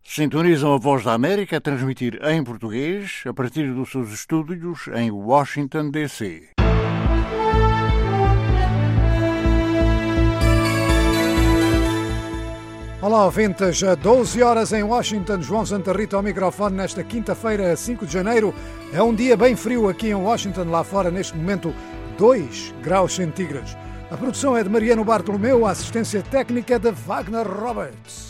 Sintonizam a Voz da América a transmitir em português a partir dos seus estúdios em Washington, D.C. Olá, ouvintes. 12 horas em Washington. João Santa Rita ao microfone nesta quinta-feira, 5 de janeiro. É um dia bem frio aqui em Washington, lá fora, neste momento, 2 graus centígrados. A produção é de Mariano Bartolomeu, a assistência técnica é de Wagner Roberts.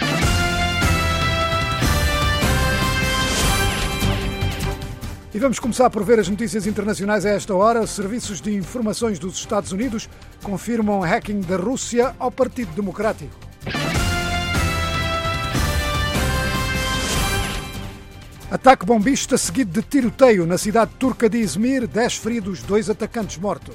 E vamos começar por ver as notícias internacionais a esta hora. Os serviços de informações dos Estados Unidos confirmam hacking da Rússia ao Partido Democrático. Ataque bombista seguido de tiroteio na cidade turca de Izmir, 10 feridos, 2 atacantes mortos.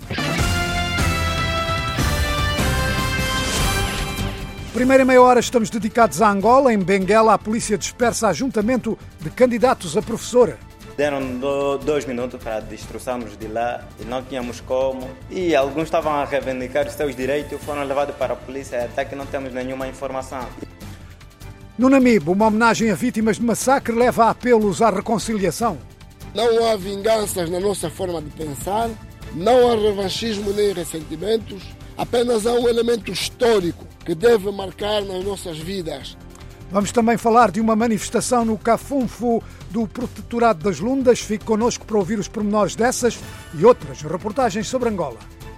Primeira meia hora estamos dedicados a Angola. Em Benguela, a polícia dispersa ajuntamento de candidatos a professora. Deram 2 minutos para destroçarmos de lá e não tínhamos como. E alguns estavam a reivindicar os seus direitos, foram levados para a polícia, até que não temos nenhuma informação. No Namibe, uma homenagem a vítimas de massacre leva a apelos à reconciliação. Não há vinganças na nossa forma de pensar, não há revanchismo nem ressentimentos, apenas há um elemento histórico que deve marcar nas nossas vidas. Vamos também falar de uma manifestação no Cafunfu do Protetorado das Lundas. Fique connosco para ouvir os pormenores dessas e outras reportagens sobre Angola.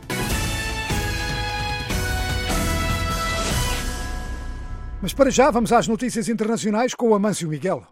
Mas para já vamos às notícias internacionais com o Amâncio Miguel.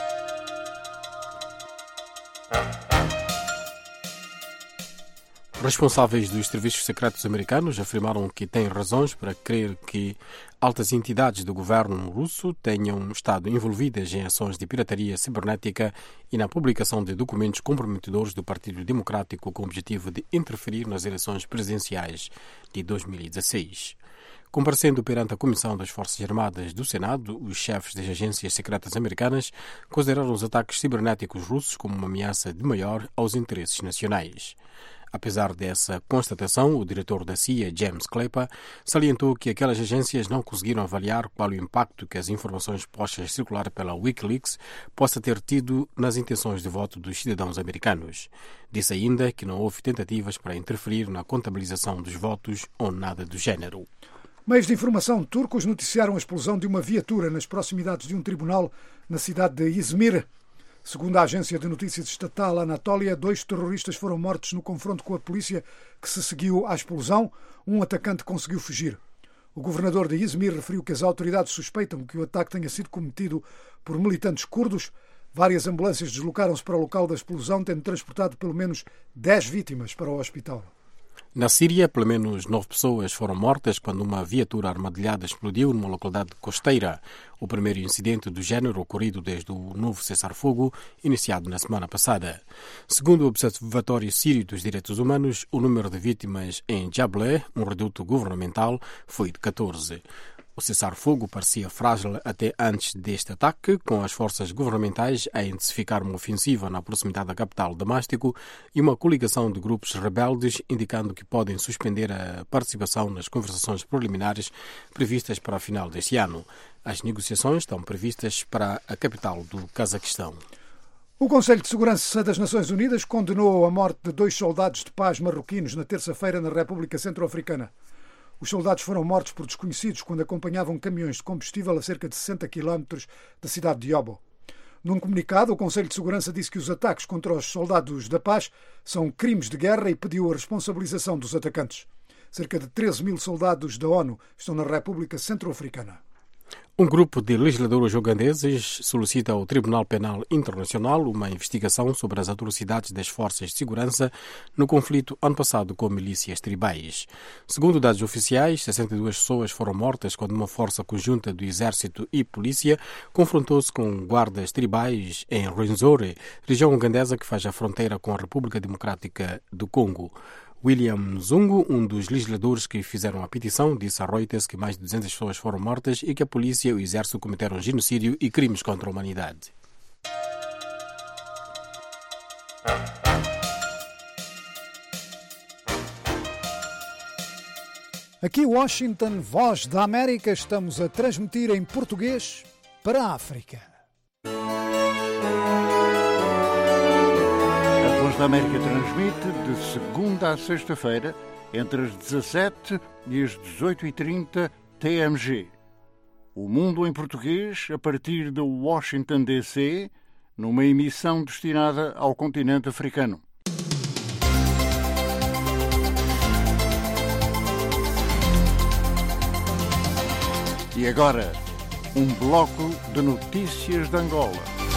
Responsáveis dos serviços secretos americanos afirmaram que têm razões para crer que altas entidades do governo russo tenham estado envolvidas em ações de pirataria cibernética e na publicação de documentos comprometedores do Partido Democrático com o objetivo de interferir nas eleições presidenciais de 2016. Comparecendo perante a Comissão das Forças Armadas do Senado, os chefes das agências secretas americanas consideraram os ataques cibernéticos russos como uma ameaça de maior aos interesses nacionais. Apesar dessa constatação, o diretor da CIA, James Clapper, salientou que aquelas agências não conseguiram avaliar qual o impacto que as informações postas a circular pela Wikileaks possa ter tido nas intenções de voto dos cidadãos americanos. Disse ainda que não houve tentativas para interferir na contabilização dos votos ou nada do género. Meios de informação turcos noticiaram a explosão de uma viatura nas proximidades de um tribunal na cidade de Izmir. Segundo a agência de notícias estatal Anatólia, 2 terroristas foram mortos no confronto com a polícia que se seguiu à explosão. Um atacante conseguiu fugir. O governador de Izmir referiu que as autoridades suspeitam que o ataque tenha sido cometido por militantes curdos. Várias ambulâncias deslocaram-se para o local da explosão, tendo transportado pelo menos 10 vítimas para o hospital. Na Síria, pelo menos 9 pessoas foram mortas quando uma viatura armadilhada explodiu numa localidade costeira. O primeiro incidente do género ocorrido desde o novo cessar-fogo, iniciado na semana passada. Segundo o Observatório Sírio dos Direitos Humanos, o número de vítimas em Jableh, um reduto governamental, foi de 14. O cessar-fogo parecia frágil até antes deste ataque, com as forças governamentais a intensificar uma ofensiva na proximidade da capital Damasco e uma coligação de grupos rebeldes indicando que podem suspender a participação nas conversações preliminares previstas para o final deste ano. As negociações estão previstas para a capital do Cazaquistão. O Conselho de Segurança das Nações Unidas condenou a morte de 2 soldados de paz marroquinos na terça-feira na República Centro-Africana. Os soldados foram mortos por desconhecidos quando acompanhavam caminhões de combustível a cerca de 60 km da cidade de Obo. Num comunicado, o Conselho de Segurança disse que os ataques contra os soldados da paz são crimes de guerra e pediu a responsabilização dos atacantes. Cerca de 13 mil soldados da ONU estão na República Centro-Africana. Um grupo de legisladores ugandeses solicita ao Tribunal Penal Internacional uma investigação sobre as atrocidades das forças de segurança no conflito ano passado com milícias tribais. Segundo dados oficiais, 62 pessoas foram mortas quando uma força conjunta do Exército e Polícia confrontou-se com guardas tribais em Rwenzori, região ugandesa que faz a fronteira com a República Democrática do Congo. William Zungu, um dos legisladores que fizeram a petição, disse a Reuters que mais de 200 pessoas foram mortas e que a polícia e o exército cometeram genocídio e crimes contra a humanidade. Aqui Washington, Voz da América, estamos a transmitir em português para a África. A Voz da América transmite de segunda a sexta-feira, entre as 17 e as 18h30 TMG. O Mundo em Português, a partir de Washington, D.C., numa emissão destinada ao continente africano. E agora, um bloco de notícias de Angola.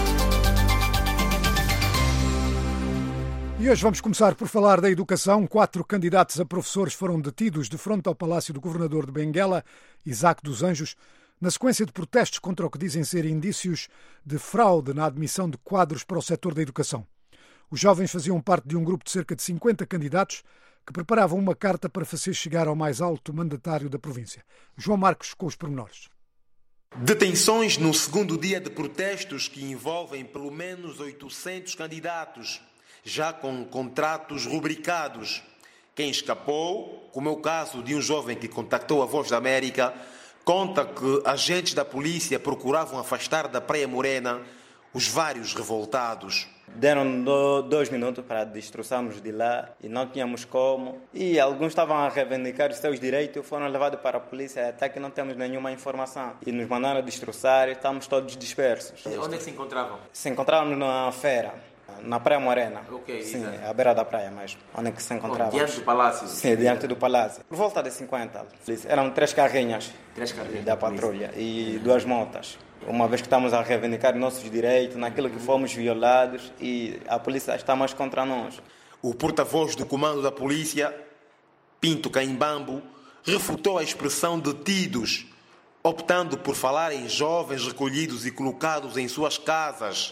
E hoje vamos começar por falar da educação. 4 candidatos a professores foram detidos de frente ao Palácio do Governador de Benguela, Isaac dos Anjos, na sequência de protestos contra o que dizem ser indícios de fraude na admissão de quadros para o setor da educação. Os jovens faziam parte de um grupo de cerca de 50 candidatos que preparavam uma carta para fazer chegar ao mais alto mandatário da província. João Marcos com os pormenores. Detenções no segundo dia de protestos que envolvem pelo menos 800 candidatos, já com contratos rubricados. Quem escapou, como é o caso de um jovem que contactou a Voz da América, conta que agentes da polícia procuravam afastar da Praia Morena os vários revoltados. Deram 2 minutos para destruirmos de lá e não tínhamos como. E alguns estavam a reivindicar os seus direitos, foram levados para a polícia até que não temos nenhuma informação. E nos mandaram destroçar e estamos todos dispersos. E onde é que se encontravam? Se encontrávamos na feira, na Praia Morena. Ok, sim, exato. à beira da praia mesmo, onde é que se encontrávamos. Diante do palácio? Sim, diante do palácio. Por volta de 50. Eram 3 carrinhas. 3 carrinhas da patrulha e 2 motas. Uma vez que estamos a reivindicar nossos direitos, naquilo que fomos violados, e a polícia está mais contra nós. O porta-voz do comando da polícia, Pinto Caimbambo, refutou a expressão detidos, optando por falar em jovens recolhidos e colocados em suas casas.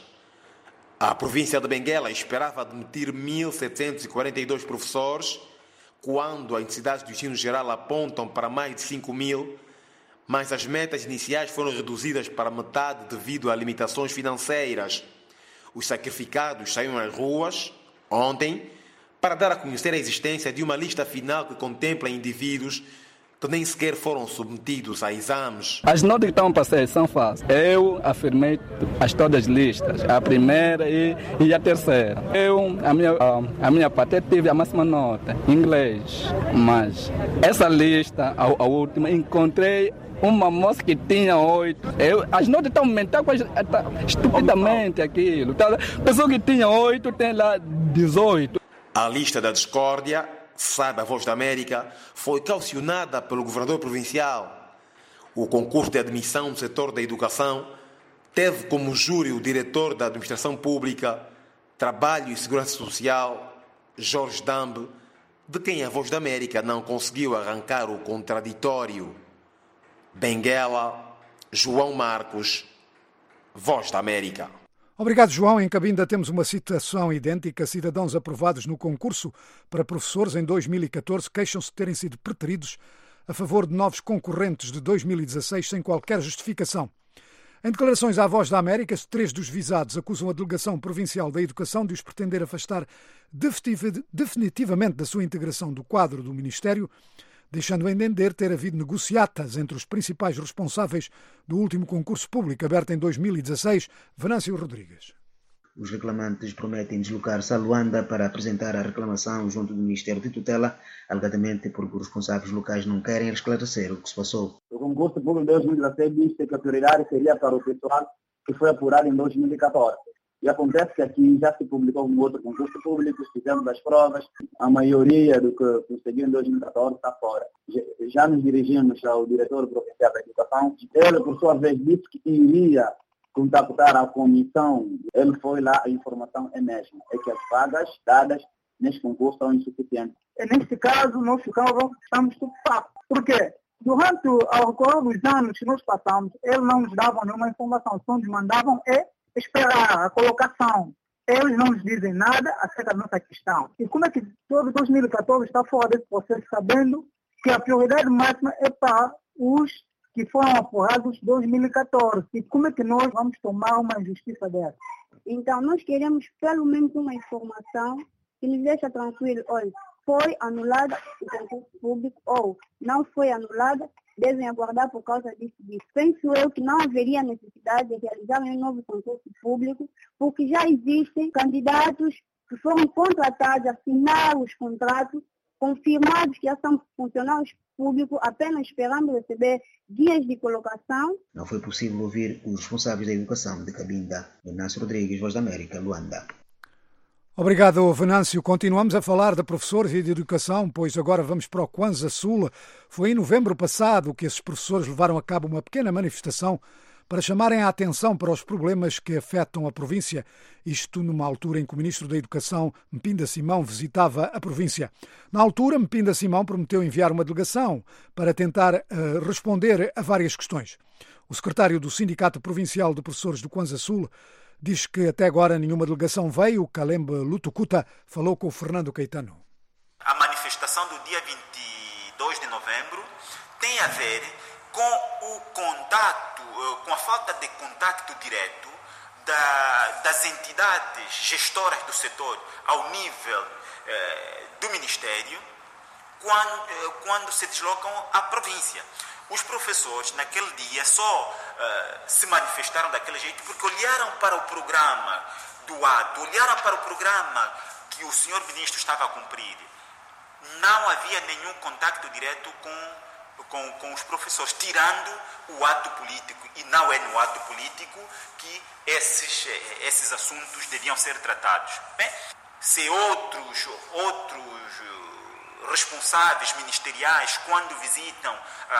A província de Benguela esperava admitir 1.742 professores, quando as entidades do ensino geral apontam para mais de 5.000, mas as metas iniciais foram reduzidas para metade devido a limitações financeiras. Os sacrificados saíram às ruas, ontem, para dar a conhecer a existência de uma lista final que contempla indivíduos que nem sequer foram submetidos a exames. As notas que estão para sair são fáceis. Eu afirmei todas as listas, a primeira e a terceira. A minha parte, tive a máxima nota em inglês, mas essa lista, a última, encontrei uma moça que tinha 8. As notas estão aumentando estupidamente aquilo. Pessoa que tinha 8 tem lá 18. A lista da discórdia, sabe a Voz da América, foi calcionada pelo governador provincial. O concurso de admissão no setor da educação teve como júri o diretor da Administração Pública, Trabalho e Segurança Social, Jorge Dambe, de quem a Voz da América não conseguiu arrancar o contraditório. Benguela, João Marcos, Voz da América. Obrigado, João. Em Cabinda temos uma situação idêntica. Cidadãos aprovados no concurso para professores em 2014 queixam-se de terem sido preteridos a favor de novos concorrentes de 2016 sem qualquer justificação. Em declarações à Voz da América, 3 dos visados acusam a Delegação Provincial da Educação de os pretender afastar definitivamente da sua integração do quadro do Ministério, deixando a entender ter havido negociatas entre os principais responsáveis do último concurso público aberto em 2016. Venâncio Rodrigues. Os reclamantes prometem deslocar-se a Luanda para apresentar a reclamação junto do Ministério de Tutela, alegadamente porque os responsáveis locais não querem esclarecer o que se passou. O concurso público de 2016 disse que a prioridade seria para o pessoal que foi apurado em 2014. E acontece que aqui já se publicou um outro concurso público, fizemos as provas, a maioria do que conseguiu em 2014 está fora. Já nos dirigimos ao diretor provincial da Educação, ele por sua vez disse que iria contactar a comissão, ele foi lá, a informação é mesma, é que as vagas dadas neste concurso são insuficientes. E neste caso, nós estamos estupefatos. Por quê? Durante ao correr dos anos que nós passamos, eles não nos davam nenhuma informação, só nos mandavam esperar a colocação. Eles não nos dizem nada acerca da nossa questão. E como é que todo 2014 está fora desse processo, sabendo que a prioridade máxima é para os que foram apurados em 2014? E como é que nós vamos tomar uma injustiça dessa? Então, nós queremos pelo menos uma informação que nos deixa tranquilo. Olha, foi anulada o concurso público ou não foi anulada, devem aguardar por causa disso. Penso eu que não haveria necessidade de realizar um novo concurso público, porque já existem candidatos que foram contratados, assinaram os contratos, confirmados que já são funcionários públicos, apenas esperando receber guias de colocação. Não foi possível ouvir os responsáveis da educação de Cabinda. Venâncio Rodrigues, Voz da América, Luanda. Obrigado, Venâncio. Continuamos a falar de professores e de educação, pois agora vamos para o Kwanza Sul. Foi em novembro passado que esses professores levaram a cabo uma pequena manifestação para chamarem a atenção para os problemas que afetam a província. Isto numa altura em que o Ministro da Educação, Mpinda Simão, visitava a província. Na altura, Mpinda Simão prometeu enviar uma delegação para tentar responder a várias questões. O secretário do Sindicato Provincial de Professores do Kwanza Sul diz que até agora nenhuma delegação veio. Kalembe Lutukuta falou com o Fernando Caetano. A manifestação do dia 22 de novembro tem a ver com o contato, com a falta de contato direto das entidades gestoras do setor ao nível do Ministério quando se deslocam à província. Os professores, naquele dia, só se manifestaram daquele jeito porque olharam para o programa do ato, olharam para o programa que o senhor ministro estava a cumprir. Não havia nenhum contacto direto com os professores, tirando o ato político. E não é no ato político que esses assuntos deviam ser tratados. Bem, se outros responsáveis ministeriais, quando visitam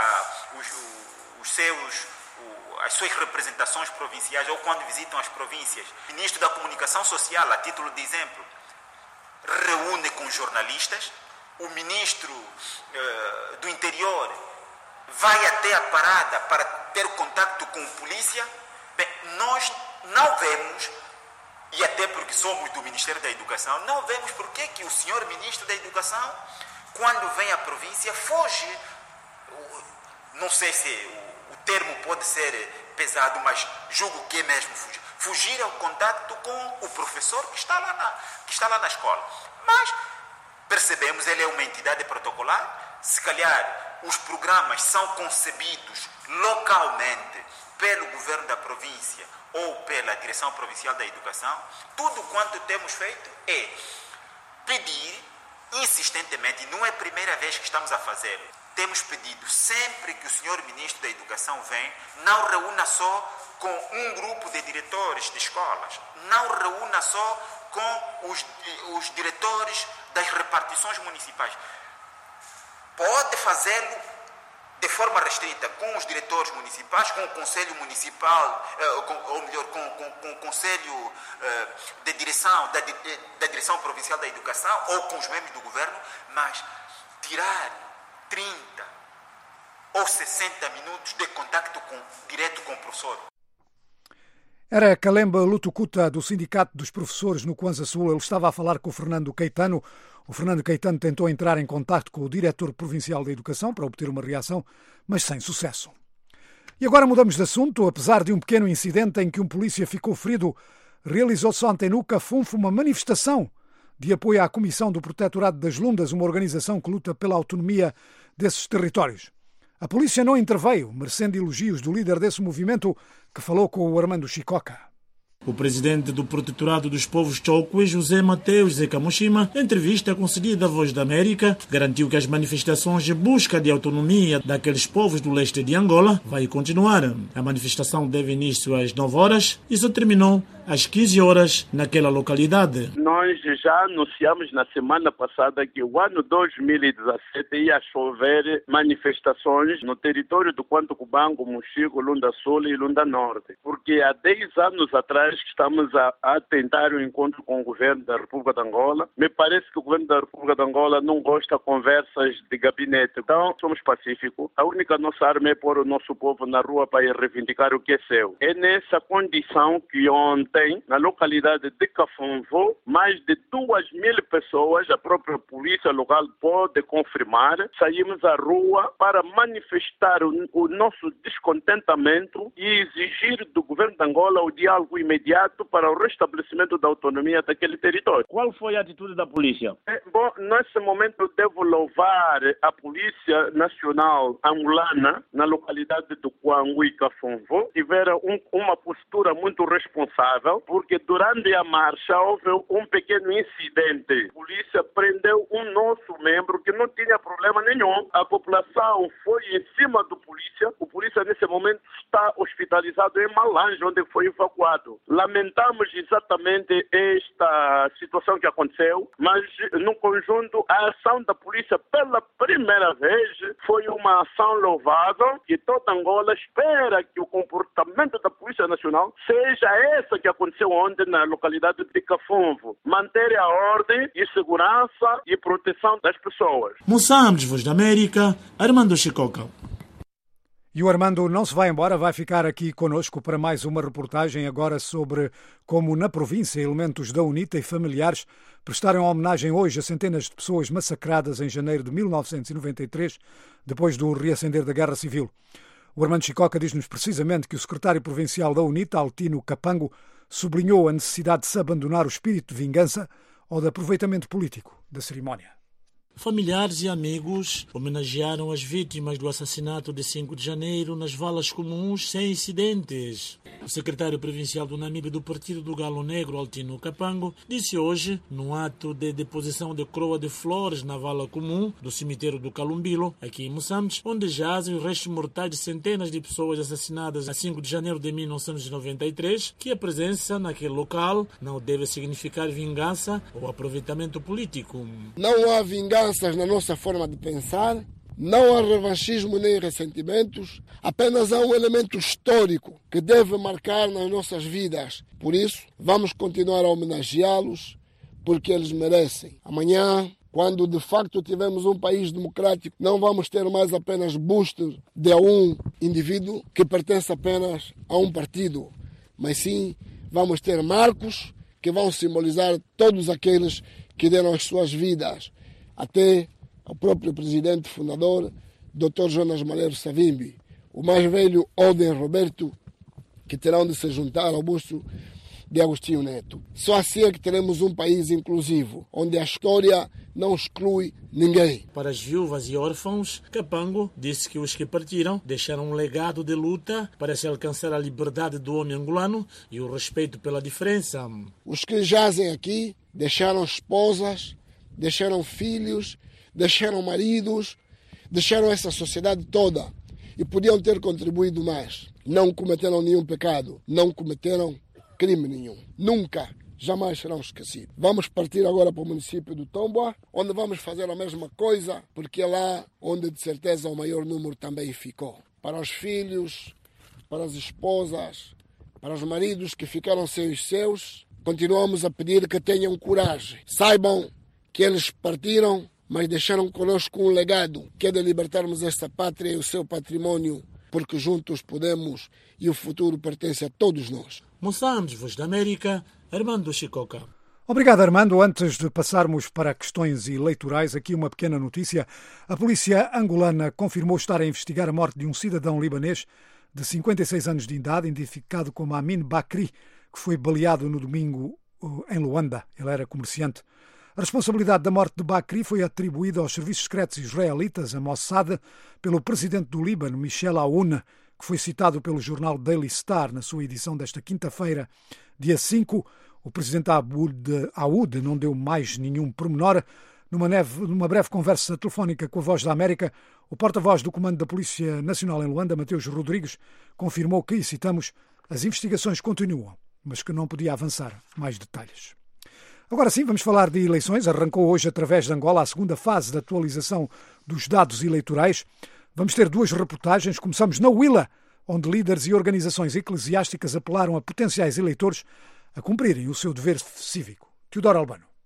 as suas representações provinciais ou quando visitam as províncias, o ministro da Comunicação Social, a título de exemplo, reúne com jornalistas, o ministro do Interior vai até a parada para ter contato com a polícia. Bem, nós não vemos, e até porque somos do Ministério da Educação, não vemos por que o senhor ministro da Educação, quando vem à província, foge. Não sei se o termo pode ser pesado, mas julgo que é mesmo fugir ao contato com o professor que está lá na escola. Mas percebemos, ele é uma entidade protocolar, se calhar os programas são concebidos localmente pelo governo da província ou pela Direção Provincial da Educação. Tudo quanto temos feito é pedir insistentemente, e não é a primeira vez que estamos a fazê-lo, temos pedido sempre que o senhor ministro da Educação vem, não reúna só com um grupo de diretores de escolas, não reúna só com os diretores das repartições municipais. Pode fazê-lo de forma restrita com os diretores municipais, com o Conselho Municipal, ou melhor, com o Conselho de Direção, da Direção Provincial da Educação, ou com os membros do Governo, mas tirar 30 ou 60 minutos de contacto direto com o professor. Era Kalembe Lutukuta, do Sindicato dos Professores no Kwanza Sul. Ele estava a falar com o Fernando Caetano. O Fernando Caetano tentou entrar em contacto com o Diretor Provincial da Educação para obter uma reação, mas sem sucesso. E agora mudamos de assunto. Apesar de um pequeno incidente em que um polícia ficou ferido, realizou-se ontem no Cafunfo uma manifestação de apoio à Comissão do Protetorado das Lundas, uma organização que luta pela autonomia desses territórios. A polícia não interveio, merecendo elogios do líder desse movimento, que falou com o Armando Chicoca. O presidente do Protetorado dos Povos Chokwe, José Mateus Zekamushima, em entrevista concedida à Voz da América, garantiu que as manifestações de busca de autonomia daqueles povos do leste de Angola vai continuar. A manifestação teve início às 9 horas e só terminou às 15 horas naquela localidade. Nós já anunciamos na semana passada que o ano 2017 ia chover manifestações no território do Quanto Cubango, Mochico, Lunda Sul e Lunda Norte. Porque há 10 anos atrás que estamos a tentar um encontro com o governo da República de Angola. Me parece que o governo da República de Angola não gosta de conversas de gabinete. Então, somos pacíficos. A única nossa arma é pôr o nosso povo na rua para reivindicar o que é seu. É nessa condição que ontem, na localidade de Cafunfo, mais de 2.000 pessoas, a própria polícia local pode confirmar, saímos à rua para manifestar o nosso descontentamento e exigir do governo Angola o diálogo imediato para o restabelecimento da autonomia daquele território. Qual foi a atitude da polícia? Bom, nesse momento eu devo louvar a Polícia Nacional Angolana na localidade do Kwangu e Kafonvo. Tiveram uma postura muito responsável, porque durante a marcha houve um pequeno incidente. A polícia prendeu um nosso membro que não tinha problema nenhum. A população foi em cima do polícia. O polícia nesse momento está hospitalizado em Malange, onde foi evacuado. Lamentamos exatamente esta situação que aconteceu, mas no conjunto a ação da polícia pela primeira vez foi uma ação louvável, que toda Angola espera que o comportamento da Polícia Nacional seja essa que aconteceu ontem na localidade de Kafonvo. Manter a ordem e segurança e proteção das pessoas. Moçambique, Voz da América, Armando Chicoca. E o Armando não se vai embora, vai ficar aqui conosco para mais uma reportagem agora sobre como na província elementos da UNITA e familiares prestaram homenagem hoje a centenas de pessoas massacradas em janeiro de 1993, depois do reacender da Guerra Civil. O Armando Chicoca diz-nos precisamente que o secretário provincial da UNITA, Altino Capango, sublinhou a necessidade de se abandonar o espírito de vingança ou de aproveitamento político da cerimónia. Familiares e amigos homenagearam as vítimas do assassinato de 5 de janeiro nas valas comuns sem incidentes. O secretário provincial do Namibe do Partido do Galo Negro, Altino Capango, disse hoje, num ato de deposição de coroa de flores na vala comum do cemitério do Calumbilo, aqui em Moçambique, onde jazem os restos mortais de centenas de pessoas assassinadas a 5 de janeiro de 1993, que a presença naquele local não deve significar vingança ou aproveitamento político. Não há vinganças na nossa forma de pensar, não há revanchismo nem ressentimentos, apenas há um elemento histórico que deve marcar nas nossas vidas. Por isso, vamos continuar a homenageá-los, porque eles merecem. Amanhã, quando de facto tivermos um país democrático, não vamos ter mais apenas bustos de um indivíduo que pertence apenas a um partido, mas sim vamos ter marcos que vão simbolizar todos aqueles que deram as suas vidas, até o próprio presidente fundador, Dr. Jonas Malheiro Savimbi, o mais velho Oden Roberto, que terão de se juntar ao busto de Agostinho Neto. Só assim é que teremos um país inclusivo, onde a história não exclui ninguém. Para as viúvas e órfãos, Capango disse que os que partiram deixaram um legado de luta para se alcançar a liberdade do homem angolano e o respeito pela diferença. Os que jazem aqui deixaram esposas, deixaram filhos, deixaram maridos, deixaram essa sociedade toda e podiam ter contribuído mais. Não cometeram nenhum pecado, não cometeram crime nenhum. Nunca, jamais serão esquecidos. Vamos partir agora para o município do Tomboa, onde vamos fazer a mesma coisa, porque é lá onde de certeza o maior número também ficou. Para os filhos, para as esposas, para os maridos que ficaram sem os seus, continuamos a pedir que tenham coragem. Saibam que eles partiram, mas deixaram conosco um legado, que é de libertarmos esta pátria e o seu património, porque juntos podemos e o futuro pertence a todos nós. Moçambique, Voz da América, Armando Chicoca. Obrigado, Armando. Antes de passarmos para questões eleitorais, aqui uma pequena notícia. A polícia angolana confirmou estar a investigar a morte de um cidadão libanês de 56 anos de idade, identificado como Amin Bakri, que foi baleado no domingo em Luanda. Ele era comerciante. A responsabilidade da morte de Bakri foi atribuída aos serviços secretos israelitas, a Mossad, pelo presidente do Líbano, Michel Aoun, que foi citado pelo jornal Daily Star na sua edição desta quinta-feira, dia 5. O presidente Aoud não deu mais nenhum pormenor. Numa breve conversa telefónica com a Voz da América, o porta-voz do Comando da Polícia Nacional em Luanda, Mateus Rodrigues, confirmou que, e citamos, as investigações continuam, mas que não podia avançar mais detalhes. Agora sim, vamos falar de eleições. Arrancou hoje, através de Angola, a segunda fase da atualização dos dados eleitorais. Vamos ter duas reportagens. Começamos na Huila, onde líderes e organizações eclesiásticas apelaram a potenciais eleitores a cumprirem o seu dever cívico. Teodoro Albano.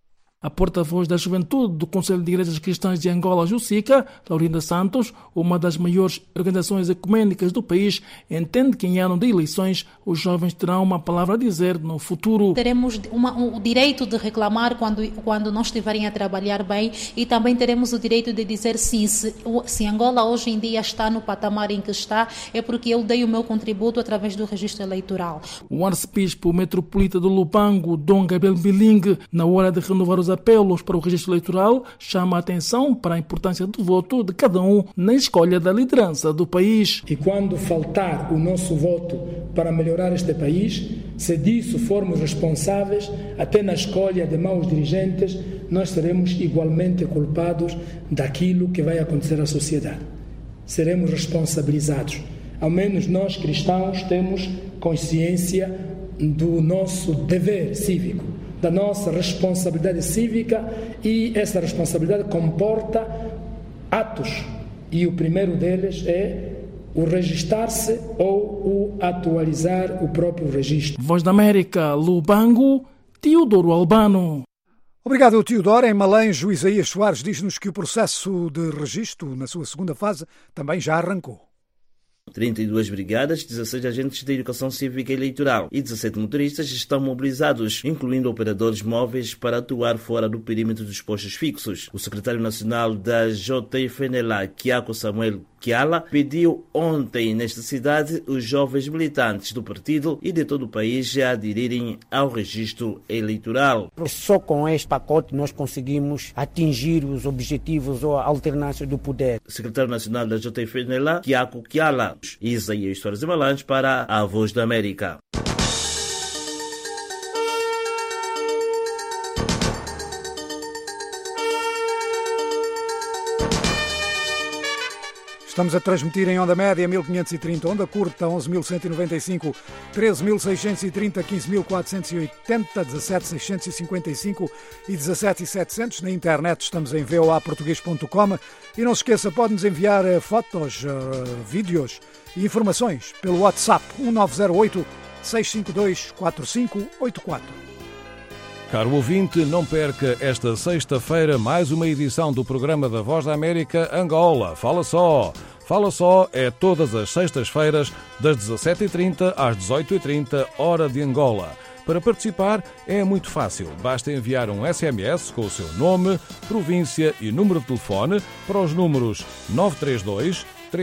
A porta-voz da juventude do Conselho de Igrejas Cristãs de Angola, Jussica, Laurinda Santos, uma das maiores organizações ecumênicas do país, entende que em ano de eleições os jovens terão uma palavra a dizer no futuro. Teremos o direito de reclamar quando não estiverem a trabalhar bem, e também teremos o direito de dizer sim, se Angola hoje em dia está no patamar em que está, é porque eu dei o meu contributo através do registro eleitoral. O arcebispo metropolita do Lubango, Dom Gabriel Bilingue, na hora de renovar os apelos para o registro eleitoral, chama a atenção para a importância do voto de cada um na escolha da liderança do país. E quando faltar o nosso voto para melhorar este país, se disso formos responsáveis, até na escolha de maus dirigentes, nós seremos igualmente culpados daquilo que vai acontecer à sociedade. Seremos responsabilizados. Ao menos nós cristãos temos consciência do nosso dever cívico, da nossa responsabilidade cívica, e essa responsabilidade comporta atos, e o primeiro deles é o registar-se ou o atualizar o próprio registro. Voz da América, Lubango, Teodoro Albano. Obrigado, Teodoro. Em Malanjo, Isaías Soares diz-nos que o processo de registro, na sua segunda fase, também já arrancou. 32 brigadas, 16 agentes de educação cívica e eleitoral e 17 motoristas estão mobilizados, incluindo operadores móveis, para atuar fora do perímetro dos postos fixos. O secretário nacional da JFNLA, Kiako Samuel Kiala, pediu ontem nesta cidade os jovens militantes do partido e de todo o país a aderirem ao registro eleitoral. Só com este pacote nós conseguimos atingir os objetivos ou a alternância do poder. Secretário nacional da JFNLA, Kiako Kiala. Isaías Soares de Malange para a Voz da América. Estamos a transmitir em onda média 1530, onda curta 11.195, 13.630, 15.480, 17.655 e 17.700. Na internet estamos em voaportugues.com e não se esqueça, pode-nos enviar fotos, vídeos e informações pelo WhatsApp 1908 652 4584. Caro ouvinte, não perca esta sexta-feira mais uma edição do programa da Voz da América Angola. Fala só! Fala só é todas as sextas-feiras, das 17h30 às 18h30, hora de Angola. Para participar é muito fácil. Basta enviar um SMS com o seu nome, província e número de telefone para os números 932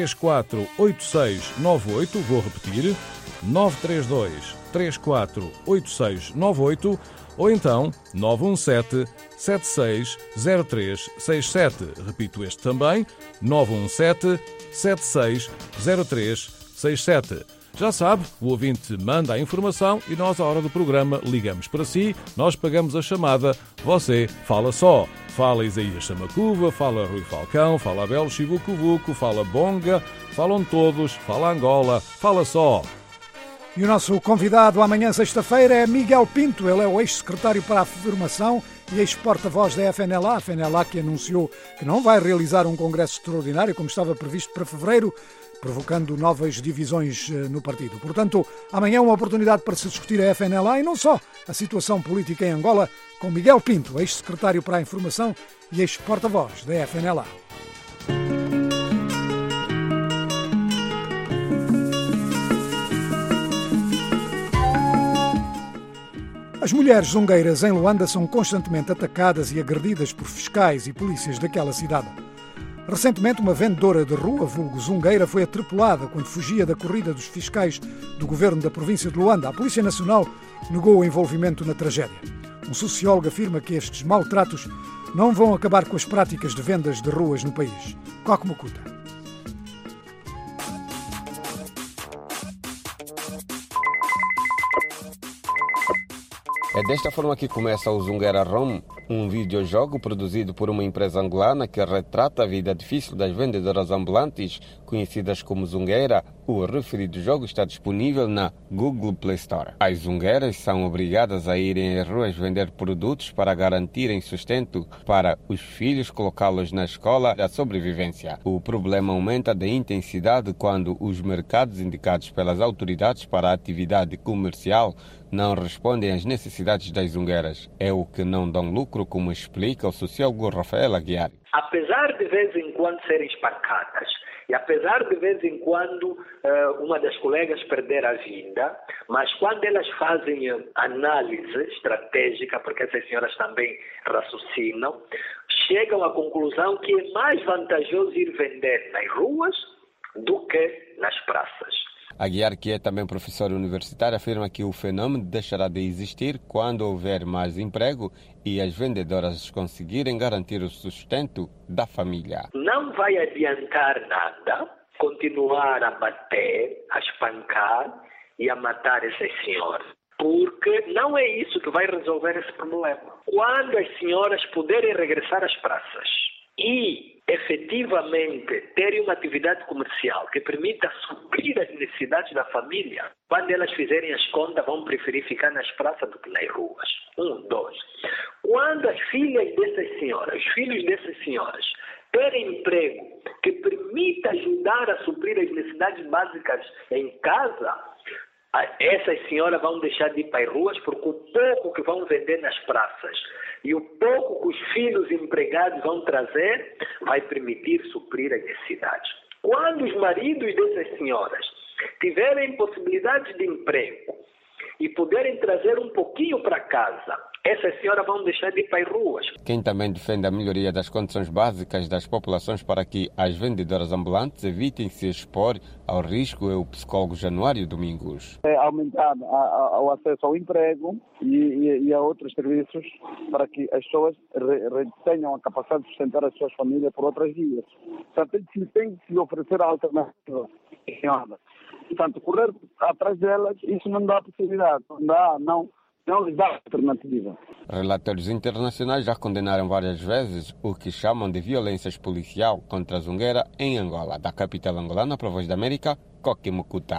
348698, vou repetir, 932 348698, ou então 917 760367. Repito este também, 917 760367. Já sabe, o ouvinte manda a informação e nós, à hora do programa, ligamos para si, nós pagamos a chamada, você fala só. Fala Isaías Chamacuva, fala Rui Falcão, fala Abel Chivucuvuco, fala Bonga, falam todos, fala Angola, fala só. E o nosso convidado amanhã, sexta-feira, é Miguel Pinto. Ele é o ex-secretário para a Afirmação e ex-porta-voz da FNLA. A FNLA que anunciou que não vai realizar um congresso extraordinário, como estava previsto para fevereiro, provocando novas divisões no partido. Portanto, amanhã uma oportunidade para se discutir a FNLA e não só a situação política em Angola, com Miguel Pinto, ex-secretário para a Informação e ex-porta-voz da FNLA. As mulheres zungueiras em Luanda são constantemente atacadas e agredidas por fiscais e polícias daquela cidade. Recentemente, uma vendedora de rua, vulgo zungueira, foi atripulada quando fugia da corrida dos fiscais do governo da província de Luanda. A Polícia Nacional negou o envolvimento na tragédia. Um sociólogo afirma que estes maltratos não vão acabar com as práticas de vendas de ruas no país. Coque Mucuta. É desta forma que começa o Zungueira Rom, um videojogo produzido por uma empresa angolana que retrata a vida difícil das vendedoras ambulantes, conhecidas como Zungueira, O referido jogo está disponível na Google Play Store. As zungueiras são obrigadas a irem às ruas vender produtos para garantirem sustento para os filhos, colocá-los na escola da sobrevivência. O problema aumenta de intensidade quando os mercados indicados pelas autoridades para a atividade comercial não respondem às necessidades das zungueiras. É o que não dão lucro, como explica o sociólogo Rafael Aguiar. Apesar de vez em quando serem espancadas, e apesar de vez em quando uma das colegas perder a vida, mas quando elas fazem análise estratégica, porque essas senhoras também raciocinam, chegam à conclusão que é mais vantajoso ir vender nas ruas do que nas praças. Aguiar, que é também professor universitário, afirma que o fenômeno deixará de existir quando houver mais emprego e as vendedoras conseguirem garantir o sustento da família. Não vai adiantar nada continuar a bater, a espancar e a matar essas senhoras, porque não é isso que vai resolver esse problema. Quando as senhoras puderem regressar às praças e efetivamente terem uma atividade comercial que permita suprir as necessidades da família, quando elas fizerem as contas vão preferir ficar nas praças do que nas ruas. 1, 2. Quando as filhas dessas senhoras, os filhos dessas senhoras terem emprego que permita ajudar a suprir as necessidades básicas em casa, essas senhoras vão deixar de ir para as ruas, porque o pouco que vão vender nas praças e o pouco que os filhos empregados vão trazer vai permitir suprir as necessidades. Quando os maridos dessas senhoras tiverem possibilidades de emprego e puderem trazer um pouquinho para casa, essas senhoras vão deixar de ir para as ruas. Quem também defende a melhoria das condições básicas das populações para que as vendedoras ambulantes evitem se expor ao risco é o psicólogo Januário Domingos. Aumentar o acesso ao emprego e a outros serviços para que as pessoas tenham a capacidade de sustentar as suas famílias por outras vias. Portanto, tem que se oferecer a alternativa. Portanto, correr atrás delas, isso não dá possibilidade, não lhes dá alternativa. Relatórios internacionais já condenaram várias vezes o que chamam de violência policial contra a zungueira em Angola. Da capital angolana para a Voz da América, Coque Mucuta.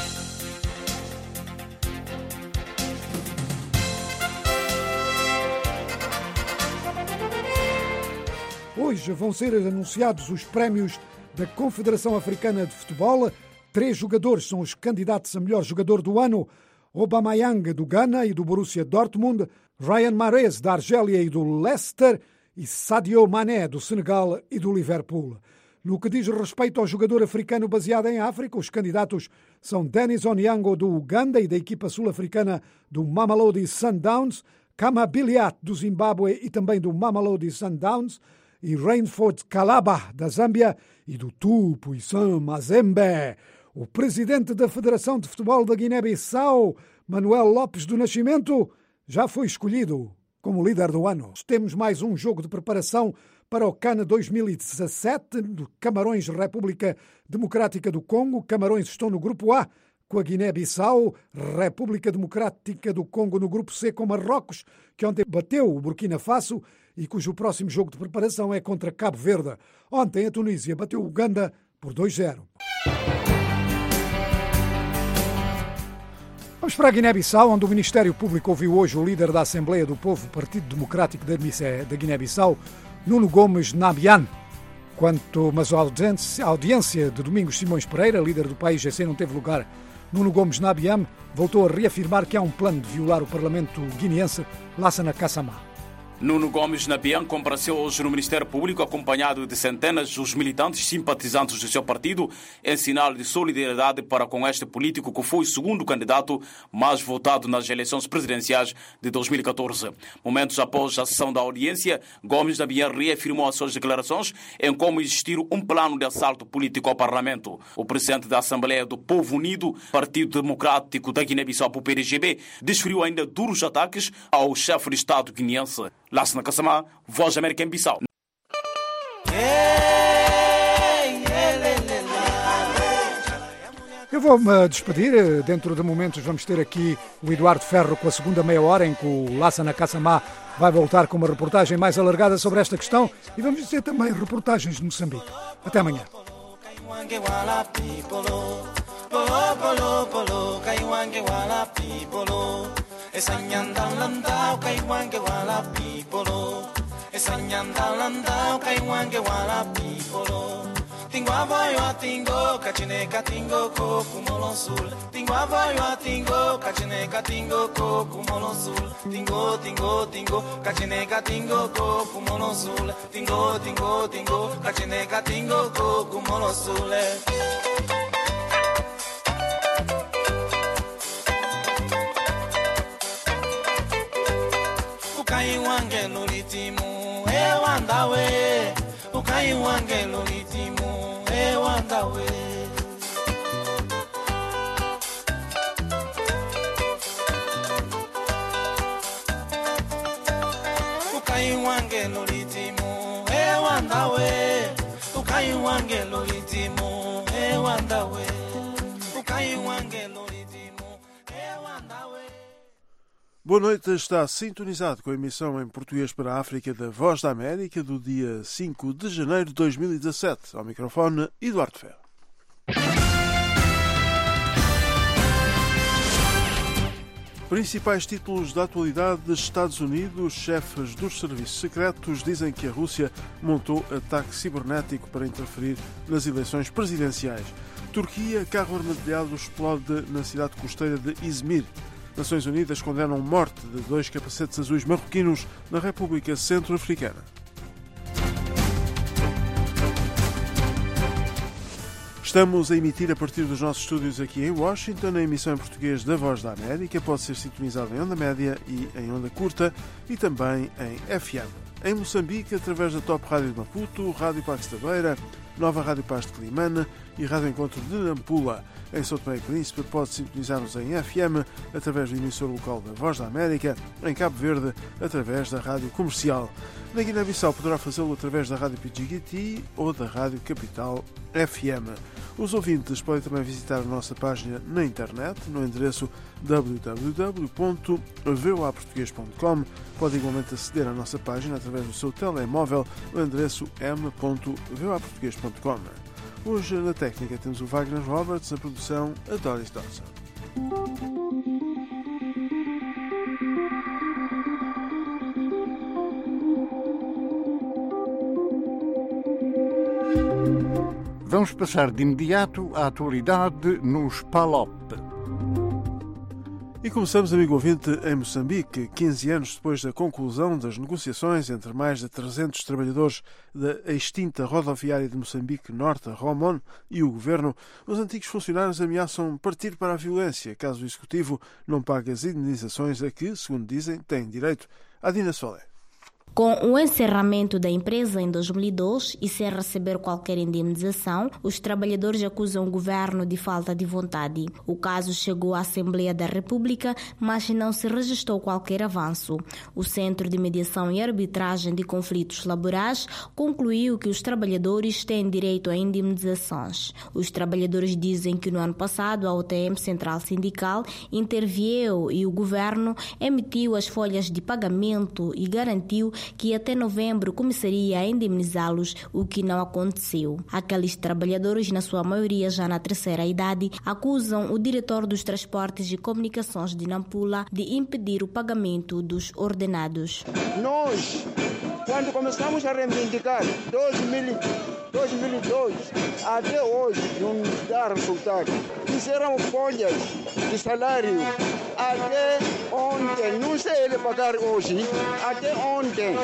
Hoje vão ser anunciados os prémios da Confederação Africana de Futebol. 3 jogadores são os candidatos a melhor jogador do ano: Aubameyang, do Ghana e do Borussia Dortmund, Ryan Mahrez, da Argélia e do Leicester, e Sadio Mané, do Senegal e do Liverpool. No que diz respeito ao jogador africano baseado em África, os candidatos são Dennis Onyango, do Uganda e da equipa sul-africana do Mamelodi Sundowns, Kama Biliat, do Zimbábue e também do Mamelodi Sundowns, e Rainford Kalaba, da Zâmbia, e do Tupuisan Mazembe. O presidente da Federação de Futebol da Guiné-Bissau, Manuel Lopes do Nascimento, já foi escolhido como líder do ano. Temos mais um jogo de preparação para o CAN 2017, do Camarões, República Democrática do Congo. Camarões estão no grupo A com a Guiné-Bissau, República Democrática do Congo no grupo C com Marrocos, que ontem bateu o Burkina Faso e cujo próximo jogo de preparação é contra Cabo Verde. Ontem a Tunísia bateu o Uganda por 2-0. Vamos para a Guiné-Bissau, onde o Ministério Público ouviu hoje o líder da Assembleia do Povo, Partido Democrático da Guiné-Bissau, Nuno Gomes Nabian. Mas a audiência de Domingos Simões Pereira, líder do país GC, não teve lugar. Nuno Gomes Nabian voltou a reafirmar que há um plano de violar o Parlamento guineense Lassana Kasama. Nuno Gomes Nabian compareceu hoje no Ministério Público acompanhado de centenas dos militantes simpatizantes do seu partido em sinal de solidariedade para com este político que foi o segundo candidato mais votado nas eleições presidenciais de 2014. Momentos após a sessão da audiência, Gomes Nabian reafirmou as suas declarações em como existir um plano de assalto político ao Parlamento. O presidente da Assembleia do Povo Unido, Partido Democrático da Guiné-Bissau, o PDGB, desferiu ainda duros ataques ao chefe de Estado guineense. Lassana Kasama, Voz da América em Bissau. Eu vou-me despedir. Dentro de momentos vamos ter aqui o Eduardo Ferro com a segunda meia hora, em que o Lassana Kasama vai voltar com uma reportagem mais alargada sobre esta questão, e vamos ter também reportagens de Moçambique. Até amanhã. polo polo polo kai wange wala pipolo esanyanda landa kai wange wala pipolo esanyanda landa kai wange wala pipolo tingo avoyo atingo kachine katingo ko kumolo sul tingo avoyo atingo kachine katingo ko kumolo sul tingo tingo tingo kachine katingo ko kumolo sul tingo tingo tingo kachine katingo ko kumolo sul ukai wange lolitimu e wandawe ukai wange lolitimu e wandawe ukai wange lolitimu e wandawe ukai wange lolitimu e wandawe ukai wange lolitimu e wandawe. Boa noite, está sintonizado com a emissão em português para a África da Voz da América do dia 5 de janeiro de 2017. Ao microfone, Eduardo Ferro. Principais títulos da atualidade dos Estados Unidos. Chefes dos serviços secretos dizem que a Rússia montou ataque cibernético para interferir nas eleições presidenciais. Turquia, carro armadilhado explode na cidade costeira de Izmir. Nações Unidas condenam morte de 2 capacetes azuis marroquinos na República Centro-Africana. Estamos a emitir a partir dos nossos estúdios aqui em Washington, a emissão em português da Voz da América. Pode ser sintonizada em onda média e em onda curta e também em FM. Em Moçambique, através da Top Rádio de Maputo, Rádio Pax da Beira, Nova Rádio Paz de Climane e Rádio Encontro de Nampula. Em São Tomé e Príncipe pode sintonizar-nos em FM através do emissor local da Voz da América, em Cabo Verde através da Rádio Comercial. Na Guiné-Bissau poderá fazê-lo através da Rádio PGT ou da Rádio Capital FM. Os ouvintes podem também visitar a nossa página na internet, no endereço www.voaportugues.com. Pode igualmente aceder à nossa página através do seu telemóvel, no endereço m.voaportugues.com. Hoje na técnica temos o Wagner Roberts, na produção a Doris Dawson. Vamos passar de imediato à atualidade nos PALOP. E começamos, amigo ouvinte, em Moçambique. 15 anos depois da conclusão das negociações entre mais de 300 trabalhadores da extinta rodoviária de Moçambique Norte, a Romon, e o governo, os antigos funcionários ameaçam partir para a violência caso o executivo não pague as indenizações a que, segundo dizem, têm direito. Adina Solé. Com o encerramento da empresa em 2002 e sem receber qualquer indemnização, os trabalhadores acusam o governo de falta de vontade. O caso chegou à Assembleia da República, mas não se registrou qualquer avanço. O Centro de Mediação e Arbitragem de Conflitos Laborais concluiu que os trabalhadores têm direito a indemnizações. Os trabalhadores dizem que no ano passado a OTM Central Sindical interveio e o governo emitiu as folhas de pagamento e garantiu que até novembro começaria a indemnizá-los, o que não aconteceu. Aqueles trabalhadores, na sua maioria já na terceira idade, acusam o diretor dos Transportes e Comunicações de Nampula de impedir o pagamento dos ordenados. Nós, quando começamos a reivindicar 2002 até hoje não nos dá resultado. Fizeram folhas de salário até ontem, não sei ele pagar hoje, até ontem.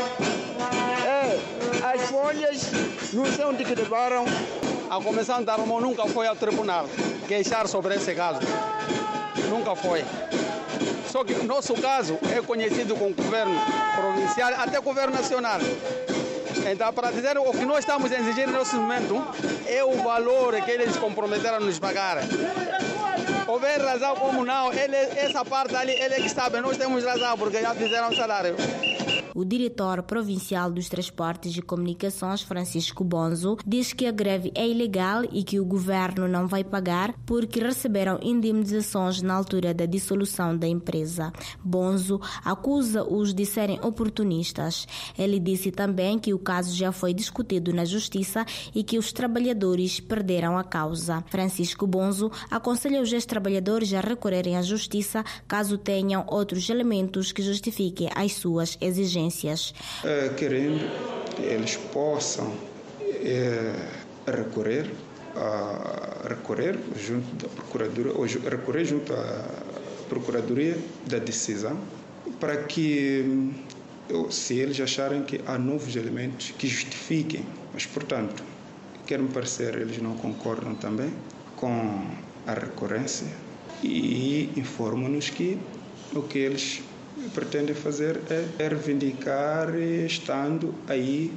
As folhas não sei onde que levaram. A Comissão da Romon nunca foi ao tribunal queixar sobre esse caso. Nunca foi. Só que o nosso caso é conhecido com o governo provincial, até o governo nacional. Então, para dizer o que nós estamos a exigir nesse momento é o valor que eles comprometeram a nos pagar. Houver razão como não, essa parte ali, ele é que sabe, nós temos razão porque já fizeram salário. O diretor provincial dos Transportes e Comunicações, Francisco Bonzo, diz que a greve é ilegal e que o governo não vai pagar porque receberam indemnizações na altura da dissolução da empresa. Bonzo acusa-os de serem oportunistas. Ele disse também que o caso já foi discutido na Justiça e que os trabalhadores perderam a causa. Francisco Bonzo aconselha os ex-trabalhadores a recorrerem à Justiça caso tenham outros elementos que justifiquem as suas exigências. Querendo eles possam recorrer junto da Procuradoria, ou recorrer junto à Procuradoria da decisão, para que, se eles acharem que há novos elementos que justifiquem, mas, portanto, quer-me parecer, eles não concordam também com a recorrência e informam-nos que o que eles pretendem fazer é reivindicar, estando aí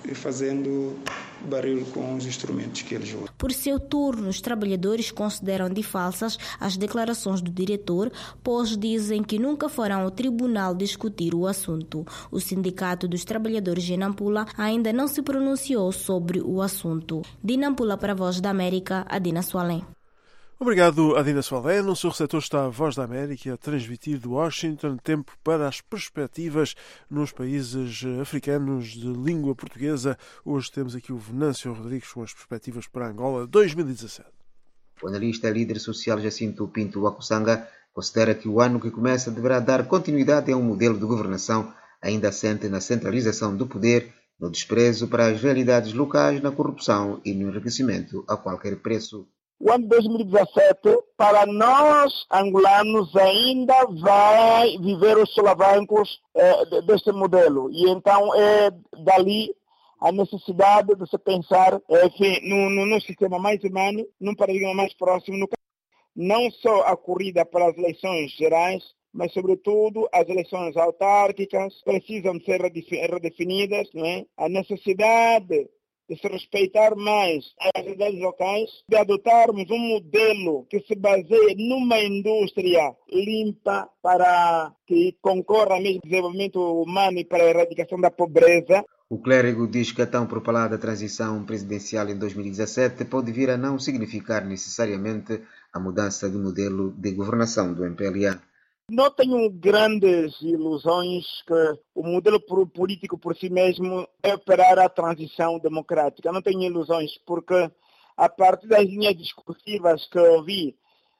fazendo barulho com os instrumentos que eles usam. Por seu turno, os trabalhadores consideram de falsas as declarações do diretor, pois dizem que nunca foram ao tribunal discutir o assunto. O Sindicato dos Trabalhadores de Nampula ainda não se pronunciou sobre o assunto. De Nampula para a Voz da América, Adina Soalém. Obrigado, Adina Soalém. No seu receptor está a Voz da América a transmitir de Washington tempo para as perspectivas nos países africanos de língua portuguesa. Hoje temos aqui o Venâncio Rodrigues com as perspectivas para Angola 2017. O analista líder social Jacinto Pinto Wakusanga considera que o ano que começa deverá dar continuidade a um modelo de governação ainda assente na centralização do poder, no desprezo para as realidades locais, na corrupção e no enriquecimento a qualquer preço. O ano 2017, para nós angolanos, ainda vai viver os solavancos deste modelo. E então é dali a necessidade de se pensar que no sistema mais humano, num paradigma mais próximo, não só a corrida para as eleições gerais, mas, sobretudo, as eleições autárquicas precisam ser redefinidas, não é? A necessidade de se respeitar mais as realidades locais, de adotarmos um modelo que se baseie numa indústria limpa para que concorra ao mesmo desenvolvimento humano e para a erradicação da pobreza. O clérigo diz que a tão propalada transição presidencial em 2017 pode vir a não significar necessariamente a mudança de modelo de governação do MPLA. Não tenho grandes ilusões que o modelo político por si mesmo é operar a transição democrática. Não tenho ilusões, porque a partir das linhas discursivas que eu vi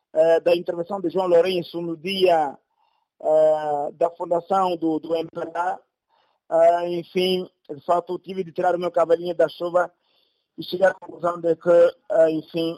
da intervenção de João Lourenço no dia da fundação do MPLA, enfim, de fato, tive de tirar o meu cavalinho da chuva e chegar à conclusão de que, enfim,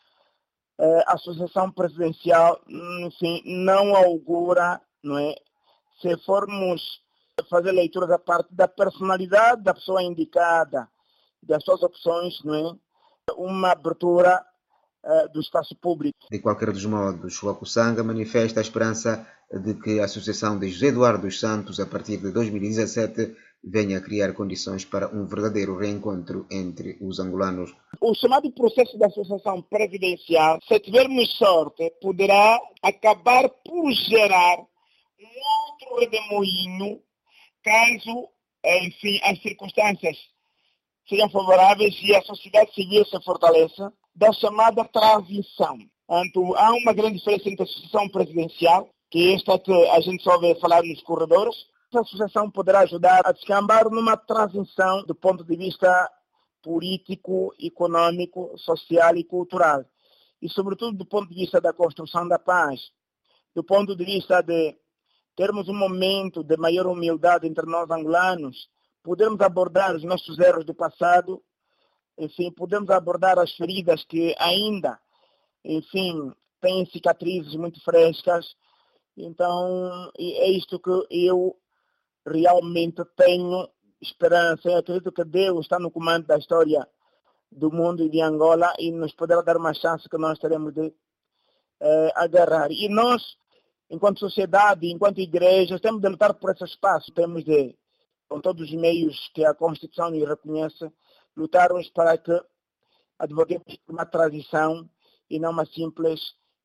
a sucessão presidencial, enfim, não augura, não é? Se formos fazer leitura da parte da personalidade da pessoa indicada, das suas opções, não é? Uma abertura do espaço público. De qualquer dos modos, o Wakusanga manifesta a esperança de que a sucessão de José Eduardo dos Santos, a partir de 2017, venha a criar condições para um verdadeiro reencontro entre os angolanos. O chamado processo da associação presidencial, se tivermos sorte, poderá acabar por gerar um outro redemoinho, caso, enfim, as circunstâncias sejam favoráveis e a sociedade civil se fortaleça, da chamada transição. Então, há uma grande diferença entre a associação presidencial, que esta que a gente só vê falar nos corredores. Essa associação poderá ajudar a descambar numa transição do ponto de vista político, econômico, social e cultural. E, sobretudo, do ponto de vista da construção da paz, do ponto de vista de termos um momento de maior humildade entre nós angolanos, podermos abordar os nossos erros do passado, enfim, podemos abordar as feridas que ainda, enfim, têm cicatrizes muito frescas. Então, é isto que eu realmente tenho esperança. Eu acredito que Deus está no comando da história do mundo e de Angola e nos poderá dar uma chance que nós teremos de agarrar. E nós, enquanto sociedade, enquanto igreja, temos de lutar por esse espaço. Temos de, com todos os meios que a Constituição nos reconhece, lutarmos para que advoguemos por uma transição e não uma simples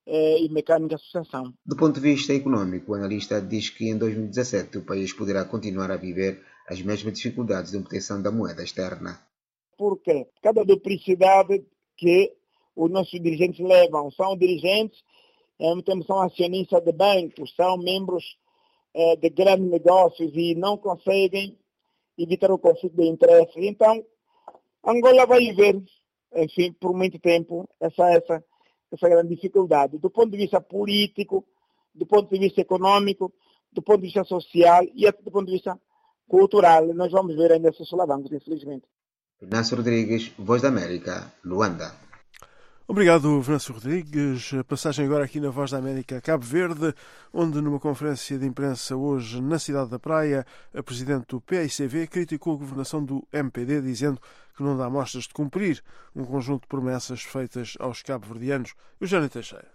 e mecânica de associação. Do ponto de vista econômico, o analista diz que em 2017 o país poderá continuar a viver as mesmas dificuldades de obtenção da moeda externa. Porque cada duplicidade que os nossos dirigentes levam são dirigentes, são acionistas de bancos, são membros de grandes negócios e não conseguem evitar o conflito de interesses. Então, Angola vai viver, enfim, por muito tempo essa grande dificuldade. Do ponto de vista político, do ponto de vista econômico, do ponto de vista social e até do ponto de vista cultural. Nós vamos ver ainda esses solavancos, infelizmente. Venâncio Rodrigues, Voz da América, Luanda. Obrigado, Venâncio Rodrigues. Passagem agora aqui na Voz da América, Cabo Verde, onde numa conferência de imprensa hoje na cidade da Praia, a presidente do PAICV criticou a governação do MPD, dizendo que não dá mostras de cumprir um conjunto de promessas feitas aos cabo-verdianos. Eugênio Teixeira.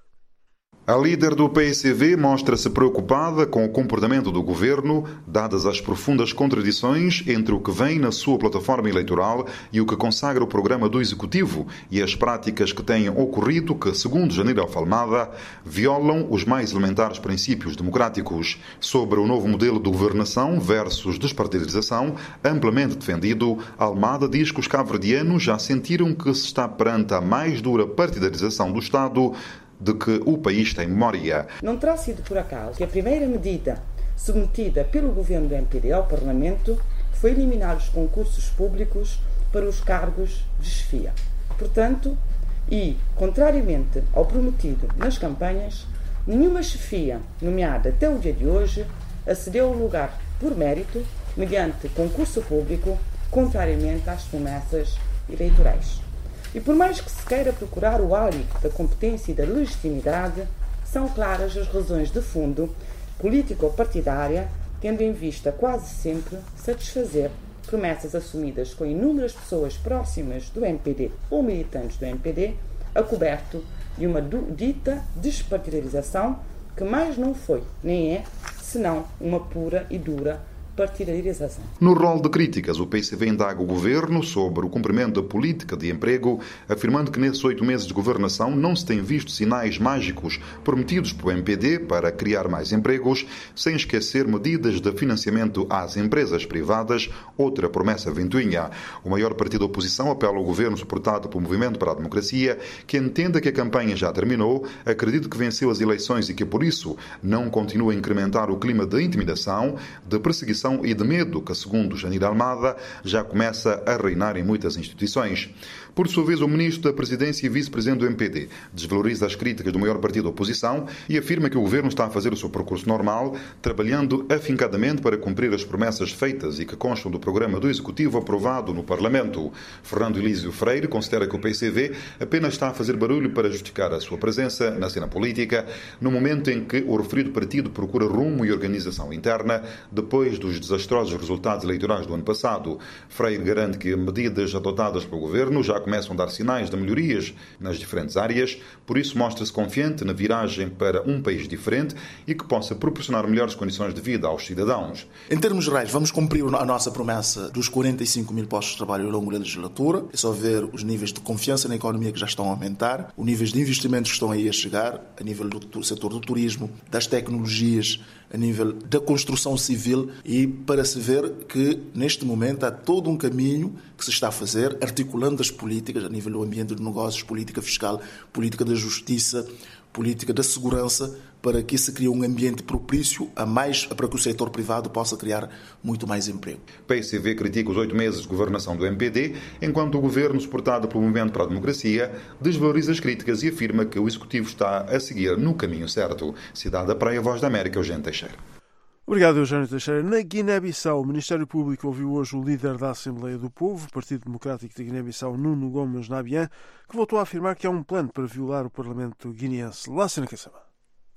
A líder do PAICV mostra-se preocupada com o comportamento do governo, dadas as profundas contradições entre o que vem na sua plataforma eleitoral e o que consagra o programa do Executivo e as práticas que têm ocorrido que, segundo Janeiro Alfalmada, violam os mais elementares princípios democráticos. Sobre o novo modelo de governação versus despartidarização, amplamente defendido, Almada diz que os cabo-verdianos já sentiram que se está perante a mais dura partidarização do Estado de que o país tem memória. Não terá sido por acaso que a primeira medida submetida pelo governo do MPD ao Parlamento foi eliminar os concursos públicos para os cargos de chefia. Portanto, e contrariamente ao prometido nas campanhas, nenhuma chefia nomeada até o dia de hoje acedeu ao lugar por mérito mediante concurso público, contrariamente às promessas eleitorais. E por mais que se queira procurar o álibi da competência e da legitimidade, são claras as razões de fundo político-partidária, tendo em vista quase sempre satisfazer promessas assumidas com inúmeras pessoas próximas do MPD ou militantes do MPD, a coberto de uma dita despartidarização que mais não foi, nem é, senão uma pura e dura partidarização. No rol de críticas, o PCV indaga o governo sobre o cumprimento da política de emprego, afirmando que nesses 8 meses de governação não se tem visto sinais mágicos prometidos pelo MPD para criar mais empregos, sem esquecer medidas de financiamento às empresas privadas, outra promessa ventoinha. O maior partido da oposição apela ao governo suportado pelo Movimento para a Democracia, que entenda que a campanha já terminou, acredita que venceu as eleições e que, por isso, não continua a incrementar o clima de intimidação, de perseguição e de medo que, segundo Janeiro Almada, já começa a reinar em muitas instituições. Por sua vez, o ministro da Presidência e vice-presidente do MPD desvaloriza as críticas do maior partido da oposição e afirma que o governo está a fazer o seu percurso normal, trabalhando afincadamente para cumprir as promessas feitas e que constam do programa do Executivo aprovado no Parlamento. Fernando Elísio Freire considera que o PCV apenas está a fazer barulho para justificar a sua presença na cena política, no momento em que o referido partido procura rumo e organização interna, depois dos desastrosos resultados eleitorais do ano passado. Freire garante que medidas adotadas pelo governo já começam a dar sinais de melhorias nas diferentes áreas, por isso mostra-se confiante na viragem para um país diferente e que possa proporcionar melhores condições de vida aos cidadãos. Em termos gerais, vamos cumprir a nossa promessa dos 45 mil postos de trabalho ao longo da legislatura. É só ver os níveis de confiança na economia que já estão a aumentar, os níveis de investimentos que estão aí a chegar, a nível do setor do turismo, das tecnologias, a nível da construção civil, e para se ver que neste momento há todo um caminho que se está a fazer, articulando as políticas a nível do ambiente de negócios, política fiscal, política da justiça, política da segurança, para que se crie um ambiente propício para que o setor privado possa criar muito mais emprego. PCV critica os 8 meses de governação do MPD, enquanto o governo, suportado pelo Movimento para a Democracia, desvaloriza as críticas e afirma que o Executivo está a seguir no caminho certo. Cidade da Praia, Voz da América, Eugênio Teixeira. Obrigado, Eugênio Teixeira. Na Guiné-Bissau, o Ministério Público ouviu hoje o líder da Assembleia do Povo, Partido Democrático de Guiné-Bissau, Nuno Gomes Nabian, que voltou a afirmar que há um plano para violar o Parlamento guineense. Lácena Caçaba.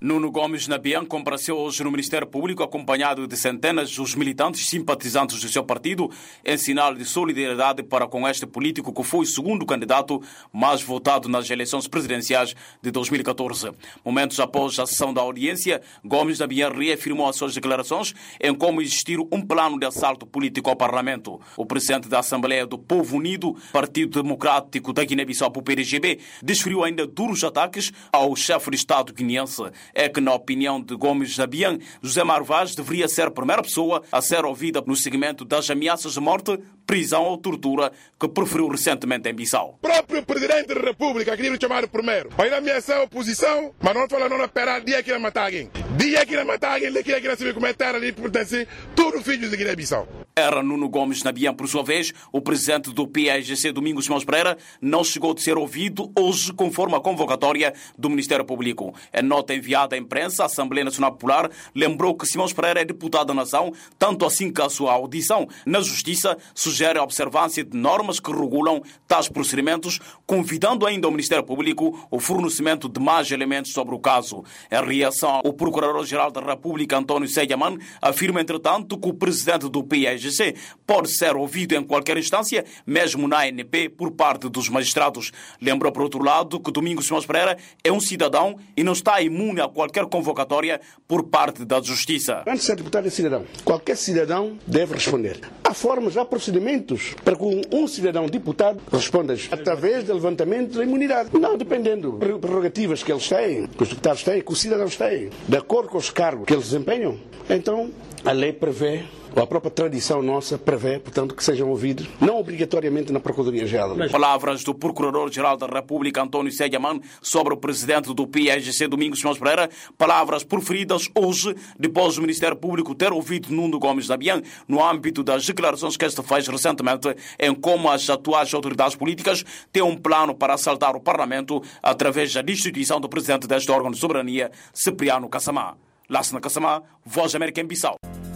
Nuno Gomes Nabian compareceu hoje no Ministério Público acompanhado de centenas dos militantes simpatizantes do seu partido em sinal de solidariedade para com este político que foi o segundo candidato mais votado nas eleições presidenciais de 2014. Momentos após a sessão da audiência, Gomes Nabian reafirmou as suas declarações em como existir um plano de assalto político ao Parlamento. O presidente da Assembleia do Povo Unido, Partido Democrático da Guiné-Bissau, o PDGB, desferiu ainda duros ataques ao chefe de Estado guineense. É que, na opinião de Gomes Nabian, José Mário Vaz deveria ser a primeira pessoa a ser ouvida no segmento das ameaças de morte, prisão ou tortura que proferiu recentemente em Bissau. O próprio Presidente da República queria me chamar primeiro. Ainda ameaçar a oposição, mas não fala não esperar dia que ele matar alguém. Dia que ele matar alguém, ele queria saber como é que ali pertence todos filhos de Guiné-Bissau. Era Nuno Gomes Nabian, por sua vez, o presidente do PAIGC, Domingos Simões Pereira, não chegou a ser ouvido hoje conforme a convocatória do Ministério Público. Em nota enviada à imprensa, a Assembleia Nacional Popular lembrou que Simões Pereira é deputado da nação, tanto assim que a sua audição na Justiça sugere a observância de normas que regulam tais procedimentos, convidando ainda o Ministério Público o fornecimento de mais elementos sobre o caso. Em reação, o Procurador-Geral da República, António Seyaman, afirma, entretanto, que o presidente do PAIGC pode ser ouvido em qualquer instância, mesmo na ANP, por parte dos magistrados. Lembrou, por outro lado, que Domingos Simões Pereira é um cidadão e não está imune a qualquer convocatória por parte da Justiça. Antes de ser deputado é cidadão. Qualquer cidadão deve responder. Há formas, há procedimentos para que um cidadão deputado responda através do levantamento da imunidade. Não dependendo das prerrogativas que eles têm, que os deputados têm, que os cidadãos têm, de acordo com os cargos que eles desempenham. Então, a lei prevê, ou a própria tradição nossa prevê, portanto, que sejam ouvidos, não obrigatoriamente na Procuradoria-Geral. Palavras do Procurador-Geral da República, António Seyaman, sobre o presidente do PAIGC, Domingos Simões Pereira, palavras proferidas hoje, depois do Ministério Público ter ouvido Nuno Gomes Nabian, no âmbito das declarações que este fez recentemente, em como as atuais autoridades políticas têm um plano para assaltar o Parlamento através da destituição do presidente deste órgão de soberania, Cipriano Kassamá. Lássina Kassamá, Voz da América em Bissau.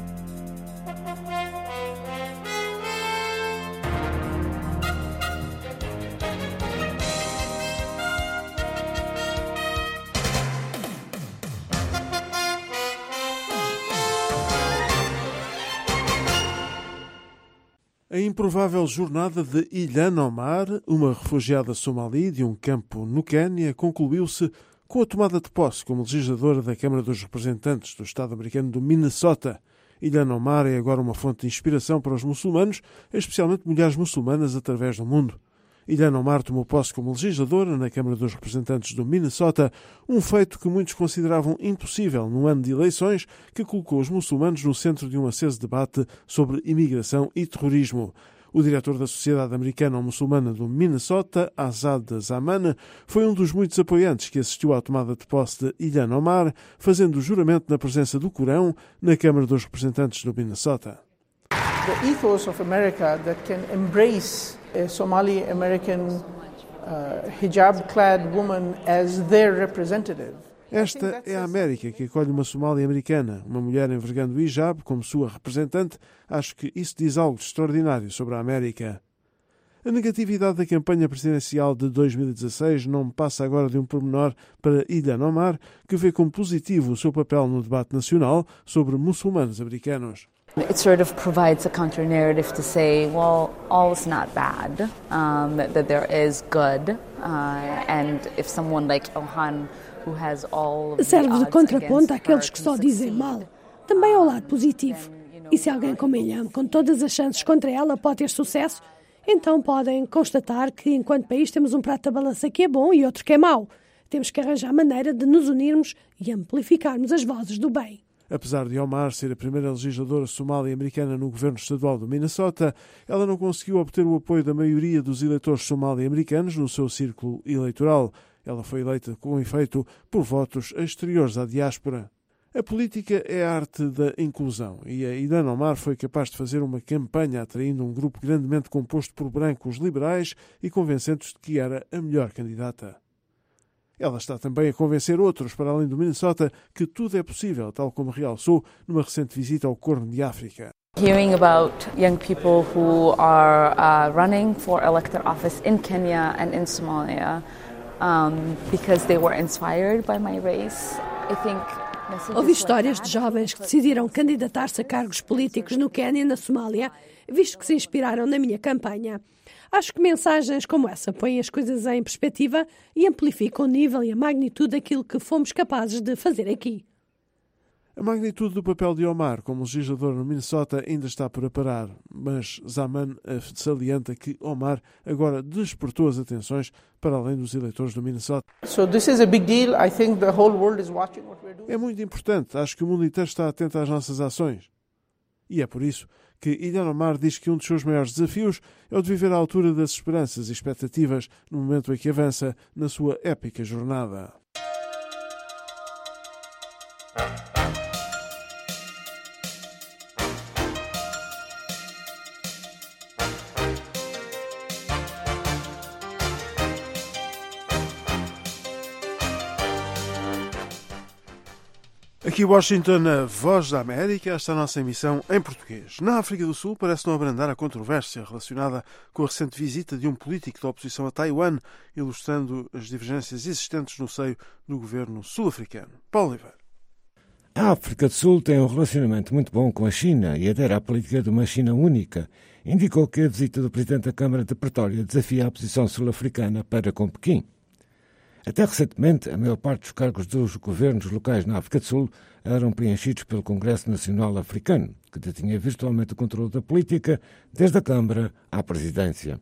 A improvável jornada de Ilhan Omar, uma refugiada somali de um campo no Quénia, concluiu-se com a tomada de posse como legisladora da Câmara dos Representantes do Estado americano do Minnesota. Ilhan Omar é agora uma fonte de inspiração para os muçulmanos, especialmente mulheres muçulmanas através do mundo. Ilhan Omar tomou posse como legisladora na Câmara dos Representantes do Minnesota, um feito que muitos consideravam impossível num ano de eleições que colocou os muçulmanos no centro de um aceso debate sobre imigração e terrorismo. O diretor da Sociedade Americana Muçulmana do Minnesota, Azad Zaman, foi um dos muitos apoiantes que assistiu à tomada de posse de Ilhan Omar, fazendo o juramento na presença do Corão na Câmara dos Representantes do Minnesota. The ethos of America that can embrace a Somali American hijab-clad woman as their representative. Esta é a América que acolhe uma somália americana, uma mulher envergando o hijab como sua representante. Acho que isso diz algo de extraordinário sobre a América. A negatividade da campanha presidencial de 2016 não passa agora de um pormenor para Ilhan Omar, que vê como positivo o seu papel no debate nacional sobre muçulmanos americanos. It sort of provides a counter-narrative to say, well, all is not bad, that there is good, and if someone like Ilhan, who has all of the serve de contraponto àqueles que só dizem mal. Também ao lado positivo. E se alguém como Ilhan, com todas as chances contra ela, pode ter sucesso, então podem constatar que, enquanto país, temos um prato da balança que é bom e outro que é mau. Temos que arranjar maneira de nos unirmos e amplificarmos as vozes do bem. Apesar de Omar ser a primeira legisladora somali-americana no governo estadual do Minnesota, ela não conseguiu obter o apoio da maioria dos eleitores somali-americanos no seu círculo eleitoral. Ela foi eleita, com efeito, por votos exteriores à diáspora. A política é a arte da inclusão e a Ilhan Omar foi capaz de fazer uma campanha atraindo um grupo grandemente composto por brancos liberais e convencentes de que era a melhor candidata. Ela está também a convencer outros, para além do Minnesota, que tudo é possível, tal como realçou numa recente visita ao Corno de África. Hearing about young people who are running for elected office in Kenya and in Somalia because they were inspired by my race Ouvi histórias de jovens que decidiram candidatar-se a cargos políticos no Quênia e na Somália, visto que se inspiraram na minha campanha. Acho que mensagens como essa põem as coisas em perspectiva e amplificam o nível e a magnitude daquilo que fomos capazes de fazer aqui. A magnitude do papel de Omar como legislador no Minnesota ainda está por aparar, mas Zaman salienta que Omar agora despertou as atenções para além dos eleitores do Minnesota. É muito importante, acho que o mundo inteiro está atento às nossas ações. E é por isso que Ilhan Omar diz que um dos seus maiores desafios é o de viver à altura das esperanças e expectativas no momento em que avança na sua épica jornada. Aqui Washington, a Voz da América, esta é a nossa emissão em português. Na África do Sul parece não abrandar a controvérsia relacionada com a recente visita de um político da oposição a Taiwan, ilustrando as divergências existentes no seio do governo sul-africano. Paulo Oliveira. A África do Sul tem um relacionamento muito bom com a China e adere à política de uma China única. Indicou que a visita do presidente da Câmara de Pretória desafia a posição sul-africana para com Pequim. Até recentemente, a maior parte dos cargos dos governos locais na África do Sul eram preenchidos pelo Congresso Nacional Africano, que detinha virtualmente o controle da política, desde a Câmara à presidência.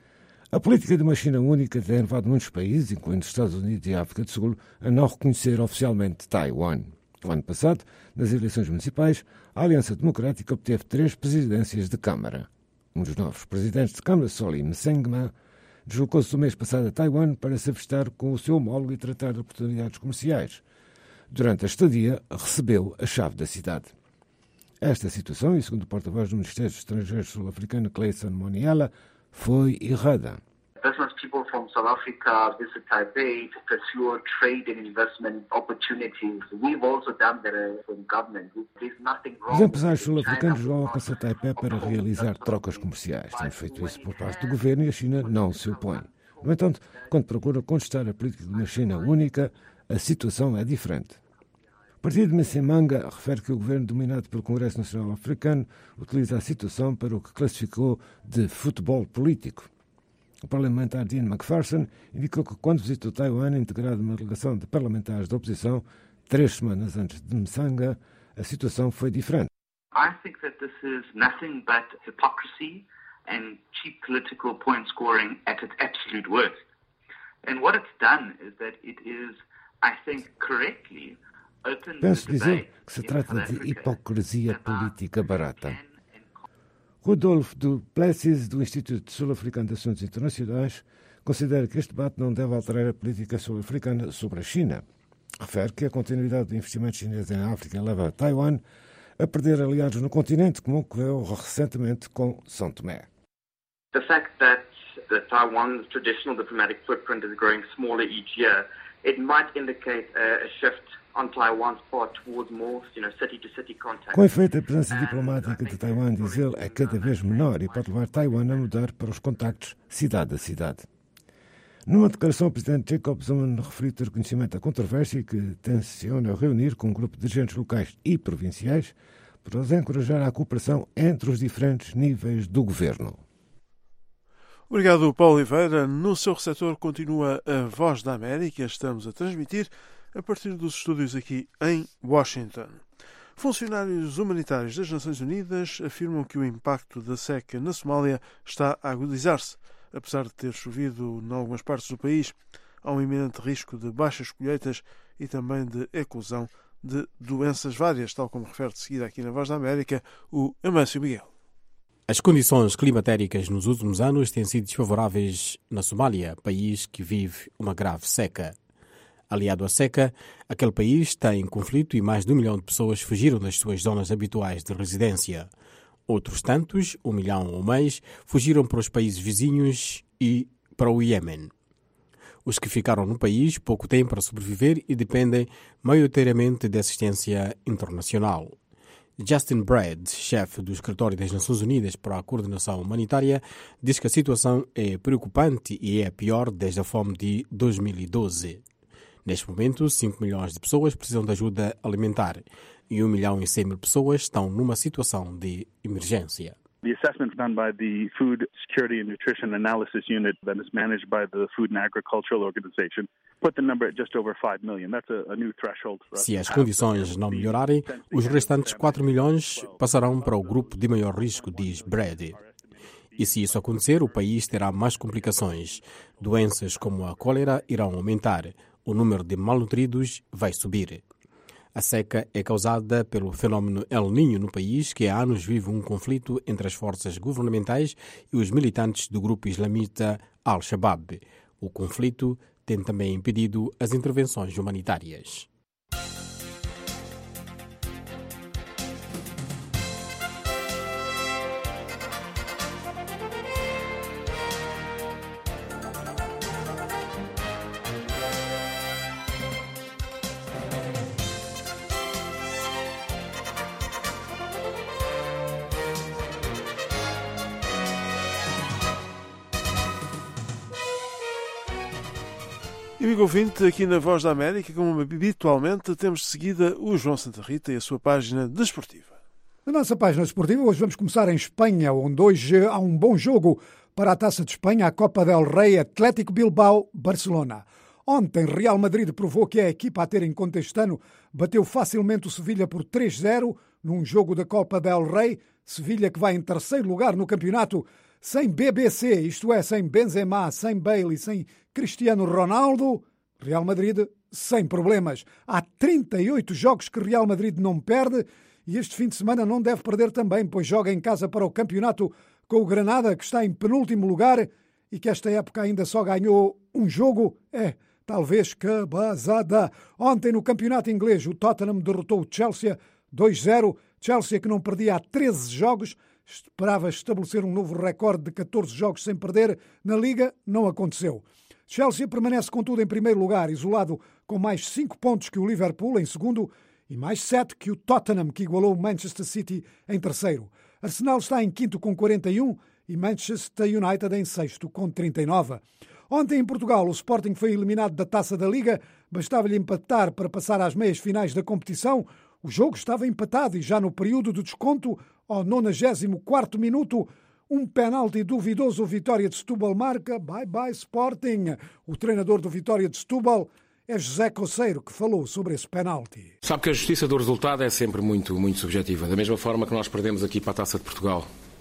A política de uma China única tem levado muitos países, incluindo os Estados Unidos e a África do Sul, a não reconhecer oficialmente Taiwan. O ano passado, nas eleições municipais, a Aliança Democrática obteve 3 presidências de Câmara. Um dos novos presidentes de Câmara, Solim Sengma, deslocou-se no mês passado a Taiwan para se avistar com o seu homólogo e tratar de oportunidades comerciais. Durante a estadia, recebeu a chave da cidade. Esta situação, e segundo o porta-voz do Ministério dos Estrangeiros sul-africano, Clayson Moniala, foi errada. Business people from South Africa visit Taipei to pursue trade and investment opportunities. We've also done that from government. There's nothing wrong. Os empresários sul-africanos vão alcançar Taipei para realizar trocas comerciais. Temos feito isso por parte do governo e a China não se opõe. No entanto, quando procura contestar a política de uma China única, a situação é diferente. O partido de Msimanga refere que o governo dominado pelo Congresso Nacional Africano utiliza a situação para o que classificou de futebol político. O parlamentar Dean McPherson indicou que quando visitou Taiwan, integrado numa delegação de parlamentares da oposição, 3 semanas antes de Msanga, a situação foi diferente. I think that this is nothing but hypocrisy and cheap political point scoring at its absolute worst. And what it's done is that it is, I think, correctly opened the Penso dizer debate que se trata de hipocrisia política barata. Rodolfo du Plessis, do Instituto Sul-Africano de Assuntos Internacionais, considera que este debate não deve alterar a política sul-africana sobre a China. Refere que a continuidade do investimento chinês em África leva a Taiwan a perder aliados no continente, como ocorreu recentemente com São Tomé. The fact that Taiwan's traditional diplomatic footprint is growing smaller each year, it might indicate a shift on Taiwan's part towards more, city-to-city contact. Com efeito, a presença diplomática de Taiwan, diz ele, é cada vez menor e pode levar Taiwan a mudar para os contactos cidade a cidade. Numa declaração, o presidente Jacob Zuma referiu ter conhecimento da controvérsia e que tenciona reunir com um grupo de dirigentes locais e provinciais para os encorajar a cooperação entre os diferentes níveis do governo. Obrigado, Paulo Oliveira. No seu receptor continua a Voz da América. Estamos a transmitir a partir dos estúdios aqui em Washington. Funcionários humanitários das Nações Unidas afirmam que o impacto da seca na Somália está a agudizar-se. Apesar de ter chovido em algumas partes do país, há um iminente risco de baixas colheitas e também de eclosão de doenças várias, tal como refere de seguida aqui na Voz da América o Amâncio Miguel. As condições climatéricas nos últimos anos têm sido desfavoráveis na Somália, país que vive uma grave seca. Aliado à seca, aquele país tem conflito e mais de 1 milhão de pessoas fugiram das suas zonas habituais de residência. Outros tantos, 1 milhão ou mais, fugiram para os países vizinhos e para o Iêmen. Os que ficaram no país pouco têm para sobreviver e dependem maioritariamente de assistência internacional. Justin Brad, chefe do Escritório das Nações Unidas para a Coordenação Humanitária, diz que a situação é preocupante e é a pior desde a fome de 2012. Neste momento, 5 milhões de pessoas precisam de ajuda alimentar e 1.100.000 pessoas estão numa situação de emergência. The assessment done by the Food Security and Nutrition Analysis Unit that is managed by the Food and Agricultural Organization put the number at just over 5 million. That's a new threshold for us. Se as condições não melhorarem, os restantes 4 milhões passarão para o grupo de maior risco, diz Brady. E se isso acontecer, o país terá mais complicações. Doenças como a cólera irão aumentar. O número de malnutridos vai subir. A seca é causada pelo fenómeno El Niño no país, que há anos vive um conflito entre as forças governamentais e os militantes do grupo islamita Al-Shabaab. O conflito tem também impedido as intervenções humanitárias. Amigo ouvinte, aqui na Voz da América, como habitualmente, temos de seguida o João Santa Rita e a sua página desportiva. Na nossa página desportiva, hoje vamos começar em Espanha, onde hoje há um bom jogo para a Taça de Espanha, a Copa del Rei, Atlético Bilbao-Barcelona. Ontem, Real Madrid provou que é a equipa a ter em conta este ano, bateu facilmente o Sevilha por 3-0 num jogo da Copa del Rei. Sevilha que vai em terceiro lugar no campeonato, sem BBC, isto é, sem Benzema, sem Bale, sem Cristiano Ronaldo. Real Madrid sem problemas. Há 38 jogos que Real Madrid não perde e este fim de semana não deve perder também, pois joga em casa para o campeonato com o Granada, que está em penúltimo lugar e que esta época ainda só ganhou um jogo. Talvez cabazada. Ontem no campeonato inglês o Tottenham derrotou o Chelsea 2-0. Chelsea que não perdia há 13 jogos. Esperava estabelecer um novo recorde de 14 jogos sem perder na Liga. Não aconteceu. Chelsea permanece, contudo, em primeiro lugar, isolado com mais 5 pontos que o Liverpool em segundo e mais 7 que o Tottenham, que igualou o Manchester City em terceiro. Arsenal está em quinto com 41 e Manchester United em sexto com 39. Ontem em Portugal o Sporting foi eliminado da Taça da Liga. Bastava-lhe empatar para passar às meias finais da competição. O jogo estava empatado e já no período de desconto, ao 94º minuto, um penalti duvidoso. O Vitória de Setúbal marca. Bye Sporting. O treinador do Vitória de Setúbal é José Coceiro, que falou sobre esse penalti. Sabe que a justiça do resultado é sempre muito subjetiva. Da mesma forma que nós perdemos aqui para a Taça de Portugal.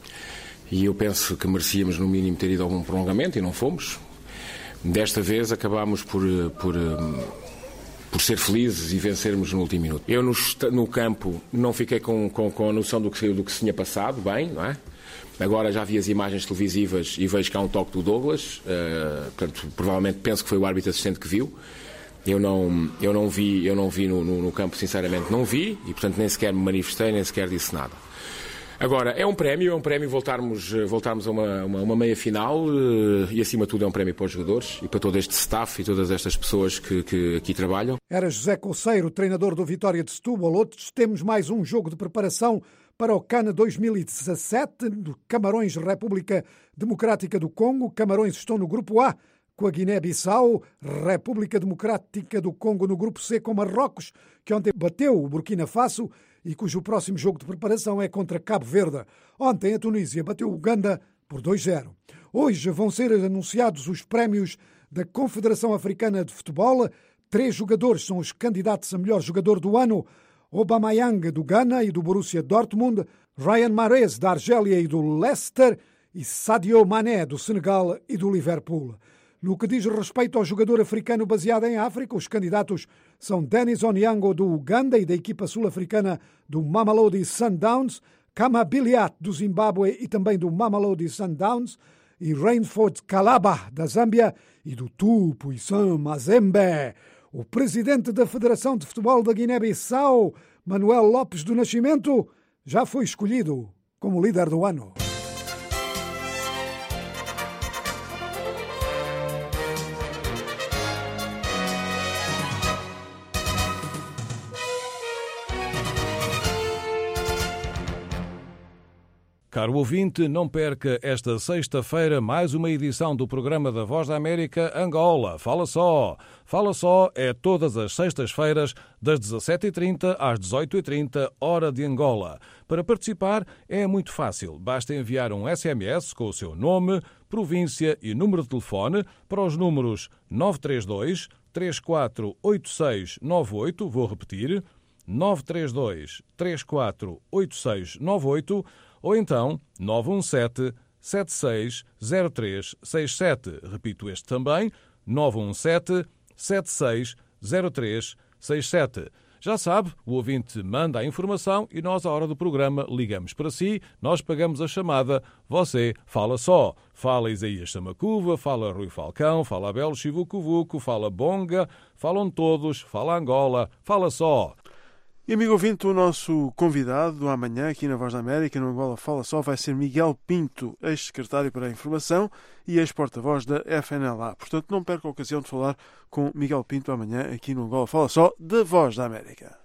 E eu penso que merecíamos no mínimo ter ido a algum prolongamento e não fomos. Desta vez acabámos por ser felizes e vencermos no último minuto. Eu no campo não fiquei com a noção do que se tinha passado, bem, não é? Agora já vi as imagens televisivas e vejo que há um toque do Douglas, portanto, provavelmente penso que foi o árbitro assistente que viu. Eu não vi no campo, sinceramente não vi, e portanto nem sequer me manifestei, nem sequer disse nada. Agora, é um prémio voltarmos a uma meia final e acima de tudo é um prémio para os jogadores e para todo este staff e todas estas pessoas que aqui trabalham. Era José Coceiro, treinador do Vitória de Setúbal. Outros temos mais um jogo de preparação para o CAN 2017, do Camarões, República Democrática do Congo. Camarões estão no grupo A com a Guiné-Bissau, República Democrática do Congo no grupo C com Marrocos, que ontem bateu o Burkina Faso e cujo próximo jogo de preparação é contra Cabo Verde. Ontem a Tunísia bateu o Uganda por 2-0. Hoje vão ser anunciados os prémios da Confederação Africana de Futebol. 3 jogadores são os candidatos a melhor jogador do ano: Aubameyang do Ghana e do Borussia Dortmund, Ryan Mahrez da Argélia e do Leicester e Sadio Mané do Senegal e do Liverpool. No que diz respeito ao jogador africano baseado em África, os candidatos são Dennis Onyango do Uganda e da equipa sul-africana do Mamelodi Sundowns, Kama Biliat do Zimbábue e também do Mamelodi Sundowns, e Rainford Kalaba da Zâmbia e do Tupuisan Mazembe. O presidente da Federação de Futebol da Guiné-Bissau, Manuel Lopes do Nascimento, já foi escolhido como líder do ano. Caro ouvinte, não perca esta sexta-feira mais uma edição do programa da Voz da América Angola. Fala só! Fala só é todas as sextas-feiras, das 17h30 às 18h30, hora de Angola. Para participar é muito fácil. Basta enviar um SMS com o seu nome, província e número de telefone para os números 932 348698, vou repetir, 932 348698, ou então 917 760367. Repito este também, 917 760367. Já sabe, o ouvinte manda a informação e nós, à hora do programa, ligamos para si, nós pagamos a chamada, você fala só. Fala Isaías Samacuva, fala Rui Falcão, fala Abel Chivucovuco, fala Bonga, falam todos, fala Angola, fala só. E, amigo ouvinte, o nosso convidado amanhã aqui na Voz da América, no Angola Fala Só, vai ser Miguel Pinto, ex-secretário para a Informação e ex-porta-voz da FNLA. Portanto, não perca a ocasião de falar com Miguel Pinto amanhã aqui no Angola Fala Só, da Voz da América.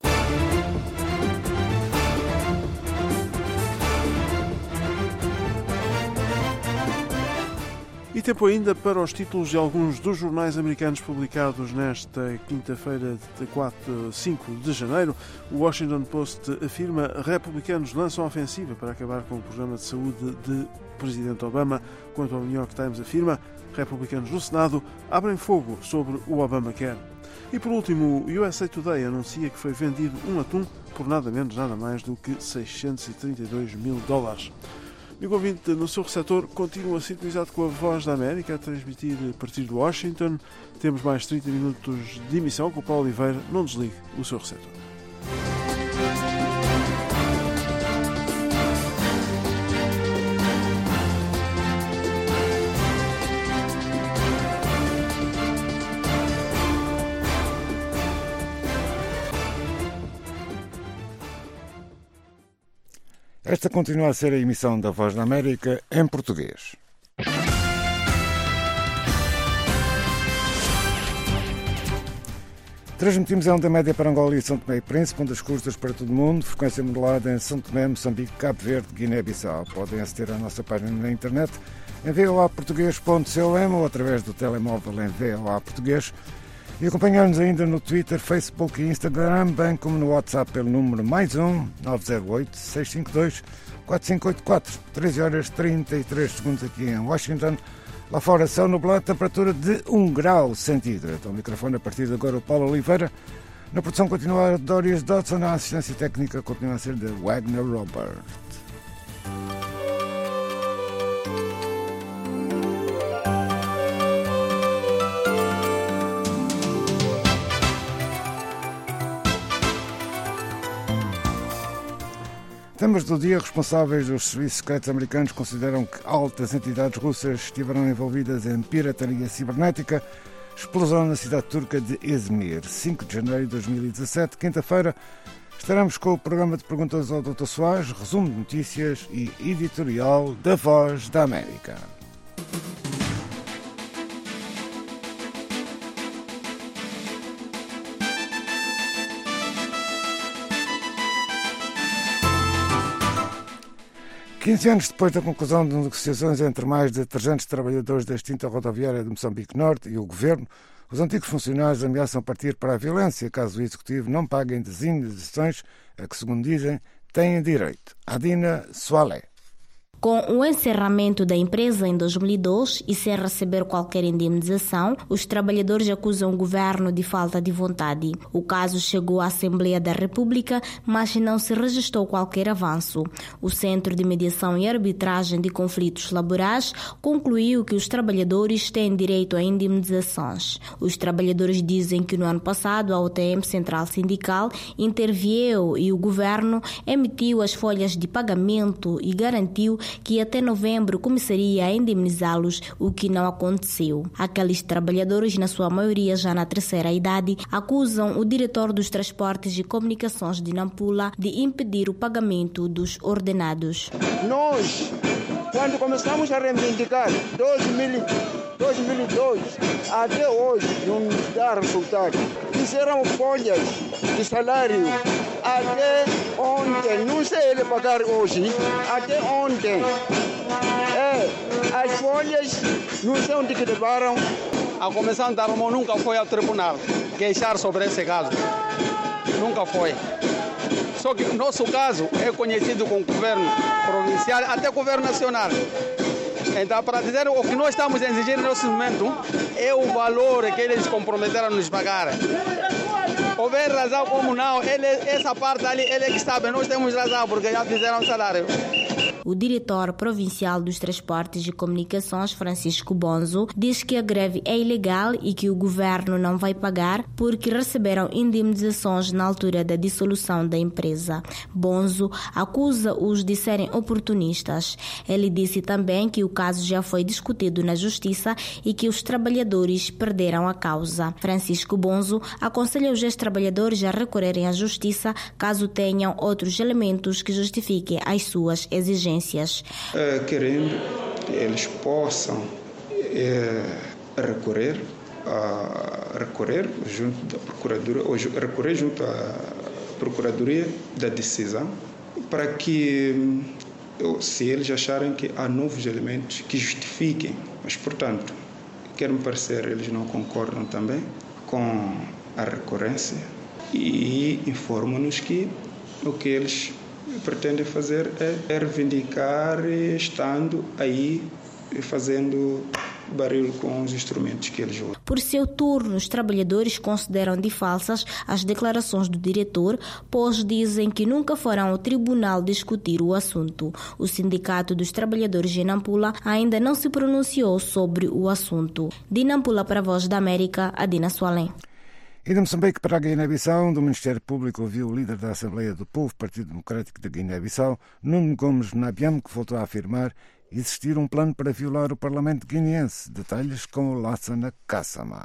E tempo ainda para os títulos de alguns dos jornais americanos publicados nesta quinta-feira de 5 de janeiro. O Washington Post afirma: republicanos lançam ofensiva para acabar com o programa de saúde de Presidente Obama. Quanto ao New York Times afirma: republicanos no Senado abrem fogo sobre o Obamacare. E por último, o USA Today anuncia que foi vendido um atum por nada menos, nada mais do que $632 mil. Amigo ouvinte, no seu receptor continua sintonizado com a Voz da América, a transmitir a partir de Washington. Temos mais 30 minutos de emissão com o Paulo Oliveira. Não desligue o seu receptor. Esta continua a ser a emissão da Voz da América em português. Transmitimos em onda média para Angola e São Tomé e Príncipe, ondas curtas para todo o mundo, frequência modulada em São Tomé, Moçambique, Cabo Verde, Guiné-Bissau. Podem aceder à nossa página na internet em voaportuguês.com ou através do telemóvel em VOA Português. E acompanhar-nos ainda no Twitter, Facebook e Instagram, bem como no WhatsApp pelo número +1 908 652 4584. 13 horas 33 segundos aqui em Washington. Lá fora céu nublado, temperatura de 1 grau centígrado. Ao microfone a partir de agora o Paulo Oliveira. Na produção continua a Dorias Dodson, a assistência técnica continua a ser de Wagner Robert. Temas do dia: responsáveis dos serviços secretos americanos consideram que altas entidades russas estiveram envolvidas em pirataria cibernética. Explosão na cidade turca de Izmir, 5 de janeiro de 2017, quinta-feira. Estaremos com o programa de perguntas ao Dr. Soares, resumo de notícias e editorial da Voz da América. Quinze anos depois da conclusão de negociações entre mais de 300 trabalhadores da extinta rodoviária de Moçambique Norte e o Governo, os antigos funcionários ameaçam partir para a violência caso o Executivo não pague as indenizações a que, segundo dizem, têm direito. Adina Soalé. Com o encerramento da empresa em 2002 e sem receber qualquer indemnização, os trabalhadores acusam o governo de falta de vontade. O caso chegou à Assembleia da República, mas não se registrou qualquer avanço. O Centro de Mediação e Arbitragem de Conflitos Laborais concluiu que os trabalhadores têm direito a indemnizações. Os trabalhadores dizem que no ano passado a OTM Central Sindical interveio e o governo emitiu as folhas de pagamento e garantiu que até novembro começaria a indemnizá-los, o que não aconteceu. Aqueles trabalhadores, na sua maioria já na terceira idade, acusam o diretor dos Transportes e Comunicações de Nampula de impedir o pagamento dos ordenados. Nós, quando começamos a reivindicar 2002, até hoje não nos dá resultado. Fizeram folhas de salário até ontem, não sei ele pagar hoje, até ontem. As folhas não sei onde que levaram. A Comissão da Armão nunca foi ao tribunal queixar sobre esse caso. Nunca foi. Só que o nosso caso é conhecido com o governo provincial, até o governo nacional. Então, para dizer o que nós estamos a exigir nesse momento é o valor que eles comprometeram a nos pagar. Houver razão como não, essa parte ali, ele é que sabe, nós temos razão, porque já fizeram o salário. O diretor provincial dos Transportes e Comunicações, Francisco Bonzo, diz que a greve é ilegal e que o governo não vai pagar porque receberam indemnizações na altura da dissolução da empresa. Bonzo acusa-os de serem oportunistas. Ele disse também que o caso já foi discutido na Justiça e que os trabalhadores perderam a causa. Francisco Bonzo aconselha os ex-trabalhadores a recorrerem à Justiça caso tenham outros elementos que justifiquem as suas exigências. Querendo que eles possam recorrer junto da Procuradoria, ou recorrer junto à Procuradoria da decisão, para que, se eles acharem que há novos elementos que justifiquem, mas, portanto, quer-me parecer, eles não concordam também com a recorrência e informam-nos que o que eles pretendem fazer é reivindicar, estando aí fazendo barulho com os instrumentos que eles usam. Por seu turno, os trabalhadores consideram de falsas as declarações do diretor, pois dizem que nunca foram ao tribunal discutir o assunto. O Sindicato dos Trabalhadores de Nampula ainda não se pronunciou sobre o assunto. De Nampula para a Voz da América, Adina Soalém. E de Moçambique para a Guiné-Bissau, do Ministério Público ouviu o líder da Assembleia do Povo, Partido Democrático da Guiné-Bissau, Nuno Gomes Nabiam, que voltou a afirmar existir um plano para violar o Parlamento guineense. Detalhes com o Lassana Kassama.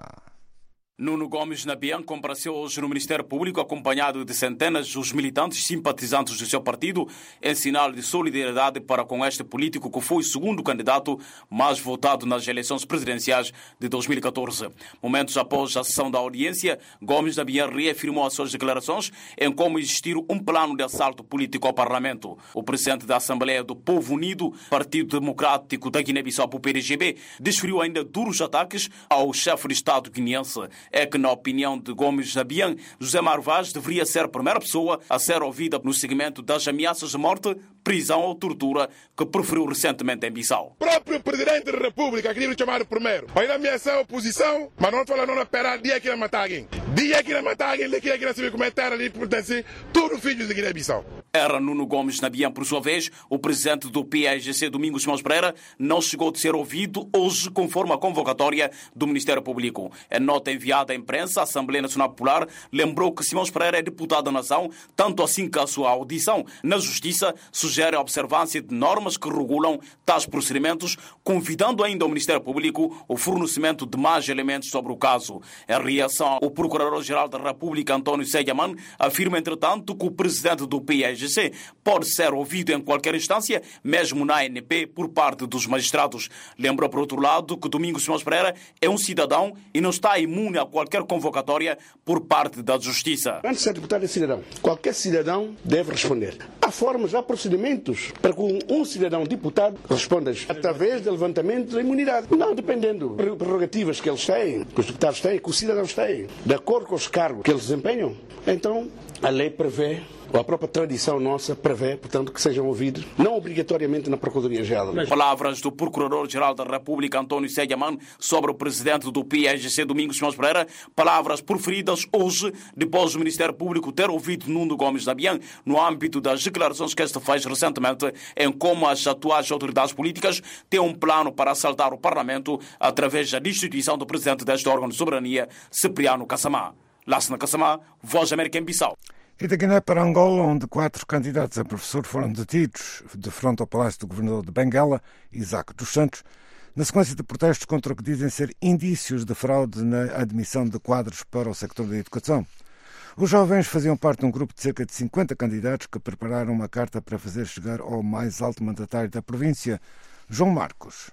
Nuno Gomes Nabiam compareceu hoje no Ministério Público acompanhado de centenas dos militantes simpatizantes do seu partido em sinal de solidariedade para com este político que foi o segundo candidato mais votado nas eleições presidenciais de 2014. Momentos após a sessão da audiência, Gomes Nabiam reafirmou as suas declarações em como existir um plano de assalto político ao Parlamento. O presidente da Assembleia do Povo Unido, Partido Democrático da Guiné-Bissau, o PDGB, desferiu ainda duros ataques ao chefe de Estado guineense. É que, na opinião de Gomes Nabiam, José Mário Vaz deveria ser a primeira pessoa a ser ouvida no seguimento das ameaças de morte, prisão ou tortura que proferiu recentemente em Bissau. O próprio Presidente da República queria chamar o primeiro. Ainda ameaçar a oposição, mas não fala não esperar dia que ele matar alguém. Dia que ele matar alguém, ele queria saber como é terra ali, pertence tudo filhos de Guiné-Bissau. Era Nuno Gomes Nabiam, por sua vez, o presidente do PAIGC, Domingos Simões Pereira, não chegou a ser ouvido hoje, conforme a convocatória do Ministério Público. Em nota enviada à imprensa, a Assembleia Nacional Popular lembrou que Simões Pereira é deputado da nação, tanto assim que a sua audição na Justiça sugere a observância de normas que regulam tais procedimentos, convidando ainda o Ministério Público o fornecimento de mais elementos sobre o caso. Em reação, o Procurador-Geral da República, António Seyaman, afirma, entretanto, que o presidente do PAIGC pode ser ouvido em qualquer instância, mesmo na ANP, por parte dos magistrados. Lembra, por outro lado, que Domingos Simões Pereira é um cidadão e não está imune a qualquer convocatória por parte da Justiça. Antes de ser deputado é cidadão. Qualquer cidadão deve responder. Há formas, há procedimentos para que um cidadão deputado responda através do levantamento da imunidade. Não dependendo das prerrogativas que eles têm, que os deputados têm, que os cidadãos têm, de acordo com os cargos que eles desempenham. Então, a lei prevê, ou a própria tradição nossa prevê, portanto, que sejam ouvidos, não obrigatoriamente na Procuradoria-Geral. Palavras do Procurador-Geral da República, António Seyaman, sobre o presidente do PAIGC, Domingos Simões Pereira, palavras proferidas hoje, depois do Ministério Público ter ouvido Nuno Gomes Nabiam, no âmbito das declarações que este fez recentemente, em como as atuais autoridades políticas têm um plano para assaltar o Parlamento através da destituição do presidente deste órgão de soberania, Cipriano Kassamá. Lassana Kassamá, Voz da América em Bissau. E da Guiné para Angola, onde 4 candidatos a professor foram detidos de frente ao Palácio do Governador de Benguela, Isaac dos Santos, na sequência de protestos contra o que dizem ser indícios de fraude na admissão de quadros para o sector da educação. Os jovens faziam parte de um grupo de cerca de 50 candidatos que prepararam uma carta para fazer chegar ao mais alto mandatário da província, João Marcos.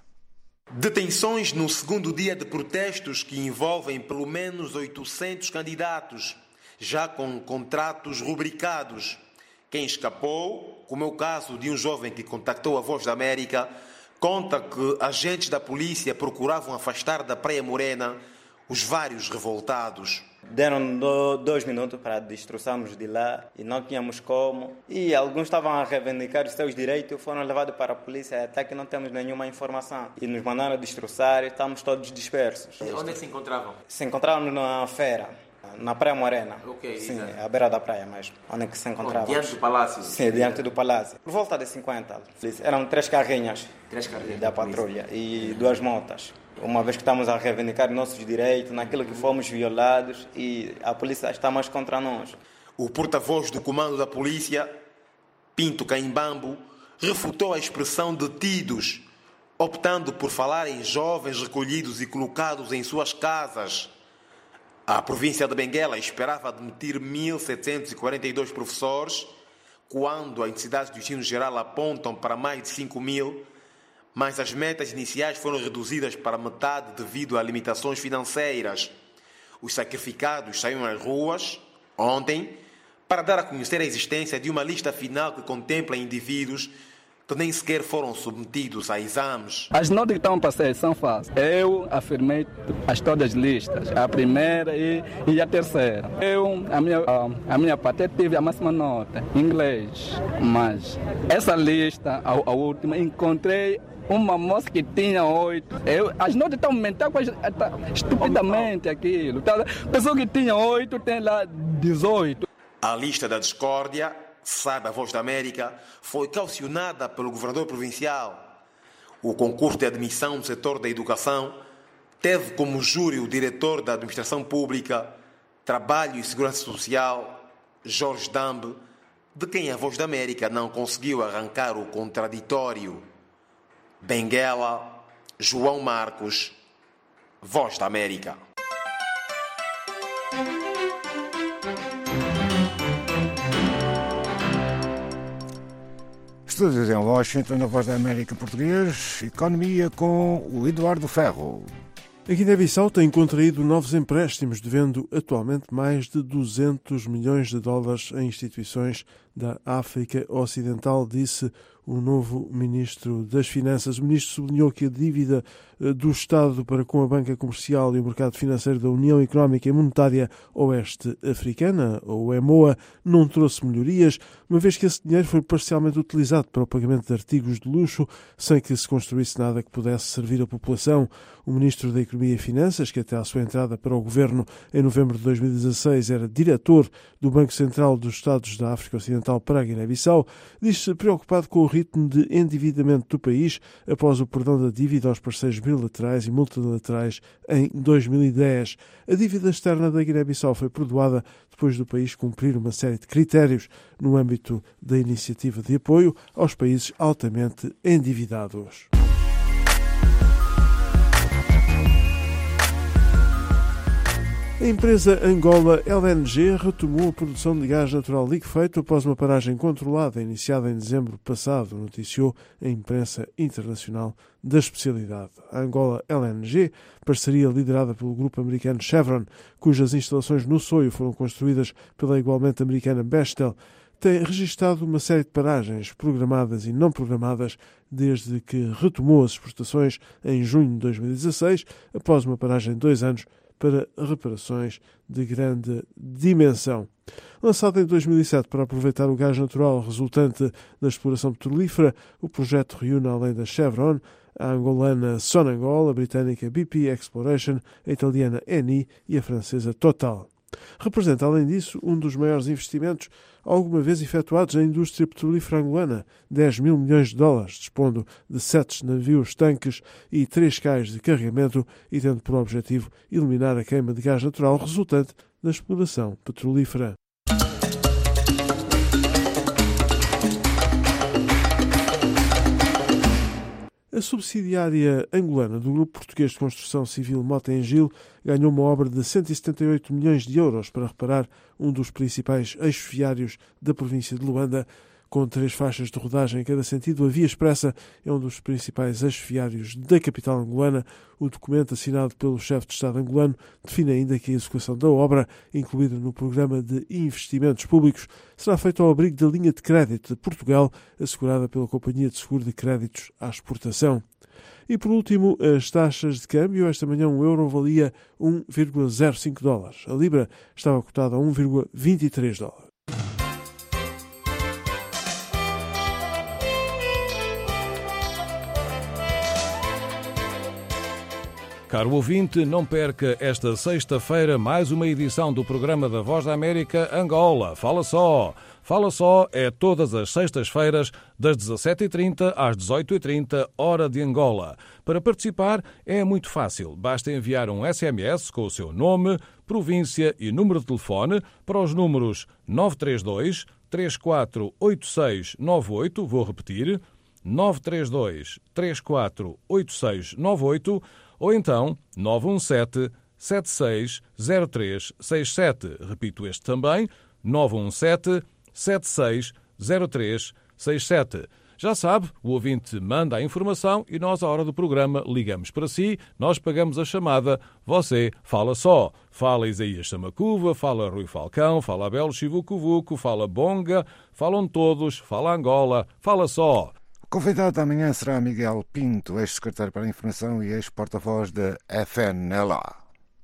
Detenções no segundo dia de protestos que envolvem pelo menos 800 candidatos. já com contratos rubricados. Quem escapou, como é o caso de um jovem que contactou a Voz da América, conta que agentes da polícia procuravam afastar da Praia Morena os vários revoltados. Deram 2 minutos para destruirmos de lá e não tínhamos como. E alguns estavam a reivindicar os seus direitos, foram levados para a polícia até que não temos nenhuma informação. E nos mandaram destruir e estamos todos dispersos. E onde se encontravam? Se encontravam na feira, na Praia Morena. Ok, sim, exato. À beira da praia mesmo, onde é que se encontravam. Diante do palácio? Sim, diante do palácio. Por volta de 50. Eram 3 carrinhas. 3 carrinhas da patrulha e 2 motas. Uma vez que estamos a reivindicar nossos direitos, naquilo que fomos violados, e a polícia está mais contra nós. O porta-voz do comando da polícia, Pinto Caimbambo, refutou a expressão detidos, optando por falar em jovens recolhidos e colocados em suas casas. A província de Benguela esperava admitir 1.742 professores, quando as entidades do ensino geral apontam para mais de 5.000, mas as metas iniciais foram reduzidas para metade devido a limitações financeiras. Os sacrificados saíram às ruas, ontem, para dar a conhecer a existência de uma lista final que contempla indivíduos que nem sequer foram submetidos a exames. As notas que estão para sair são fáceis. Eu afirmei todas as listas, a primeira e a terceira. A minha parte tive a máxima nota, em inglês, mas essa lista, a última, encontrei uma moça que tinha 8. As notas estão aumentando estupidamente aquilo. Pessoa que tinha 8 tem lá 18. A lista da discórdia, sabe a Voz da América, foi calcionada pelo governador provincial. O concurso de admissão no setor da educação teve como júri o diretor da Administração Pública, Trabalho e Segurança Social, Jorge Dambe, de quem a Voz da América não conseguiu arrancar o contraditório. Benguela, João Marcos, Voz da América. Estúdios em Washington, na Voz da América Português, Economia com o Eduardo Ferro. A Guiné-Bissau tem contraído novos empréstimos, devendo atualmente mais de 200 milhões de dólares em instituições da África Ocidental, disse o novo Ministro das Finanças. O Ministro sublinhou que a dívida do Estado para com a Banca Comercial e o Mercado Financeiro da União Económica e Monetária Oeste Africana, ou EMOA, não trouxe melhorias, uma vez que esse dinheiro foi parcialmente utilizado para o pagamento de artigos de luxo, sem que se construísse nada que pudesse servir a população. O Ministro da Economia e Finanças, que até à sua entrada para o Governo em novembro de 2016 era diretor do Banco Central dos Estados da África Ocidental para a Guiné-Bissau, diz-se preocupado com o ritmo de endividamento do país após o perdão da dívida aos parceiros bilaterais e multilaterais em 2010. A dívida externa da Guiné-Bissau foi perdoada depois do país cumprir uma série de critérios no âmbito da iniciativa de apoio aos países altamente endividados. A empresa Angola LNG retomou a produção de gás natural liquefeito após uma paragem controlada iniciada em dezembro passado, noticiou a imprensa internacional da especialidade. A Angola LNG, parceria liderada pelo grupo americano Chevron, cujas instalações no Soio foram construídas pela igualmente americana Bechtel, tem registrado uma série de paragens programadas e não programadas desde que retomou as exportações em junho de 2016, após uma paragem de 2 anos para reparações de grande dimensão. Lançado em 2007 para aproveitar o gás natural resultante da exploração petrolífera, o projeto reúne, além da Chevron, a angolana Sonangol, a britânica BP Exploration, a italiana Eni e a francesa Total. Representa, além disso, um dos maiores investimentos alguma vez efetuados na indústria petrolífera angolana, 10 mil milhões de dólares, dispondo de 7 navios tanques e 3 cais de carregamento e tendo por objetivo eliminar a queima de gás natural resultante da exploração petrolífera. A subsidiária angolana do Grupo Português de Construção Civil Mota-Engil ganhou uma obra de 178 milhões de euros para reparar um dos principais eixos viários da província de Luanda, Com 3 faixas de rodagem em cada sentido, a Via Expressa é um dos principais eixos viários da capital angolana. O documento assinado pelo chefe de Estado angolano define ainda que a execução da obra, incluída no Programa de Investimentos Públicos, será feita ao abrigo da linha de crédito de Portugal, assegurada pela Companhia de Seguro de Créditos à Exportação. E, por último, as taxas de câmbio. Esta manhã, um euro valia 1,05 dólares. A libra estava cotada a 1,23 dólares. Caro ouvinte, não perca esta sexta-feira mais uma edição do programa da Voz da América Angola. Fala só! Fala só é todas as sextas-feiras, das 17h30 às 18h30, hora de Angola. Para participar é muito fácil. Basta enviar um SMS com o seu nome, província e número de telefone para os números 932 348698, vou repetir, 932 348698, ou então 917 760367. Repito este também, 917 760367. Já sabe, o ouvinte manda a informação e nós, à hora do programa, ligamos para si, nós pagamos a chamada, você fala só. Fala Isaías Samacuva, fala Rui Falcão, fala Abel Chivucuvuco, fala Bonga, falam todos, fala Angola, fala só. O convidado amanhã será Miguel Pinto, ex-secretário para a Informação e ex-porta-voz da FNLA.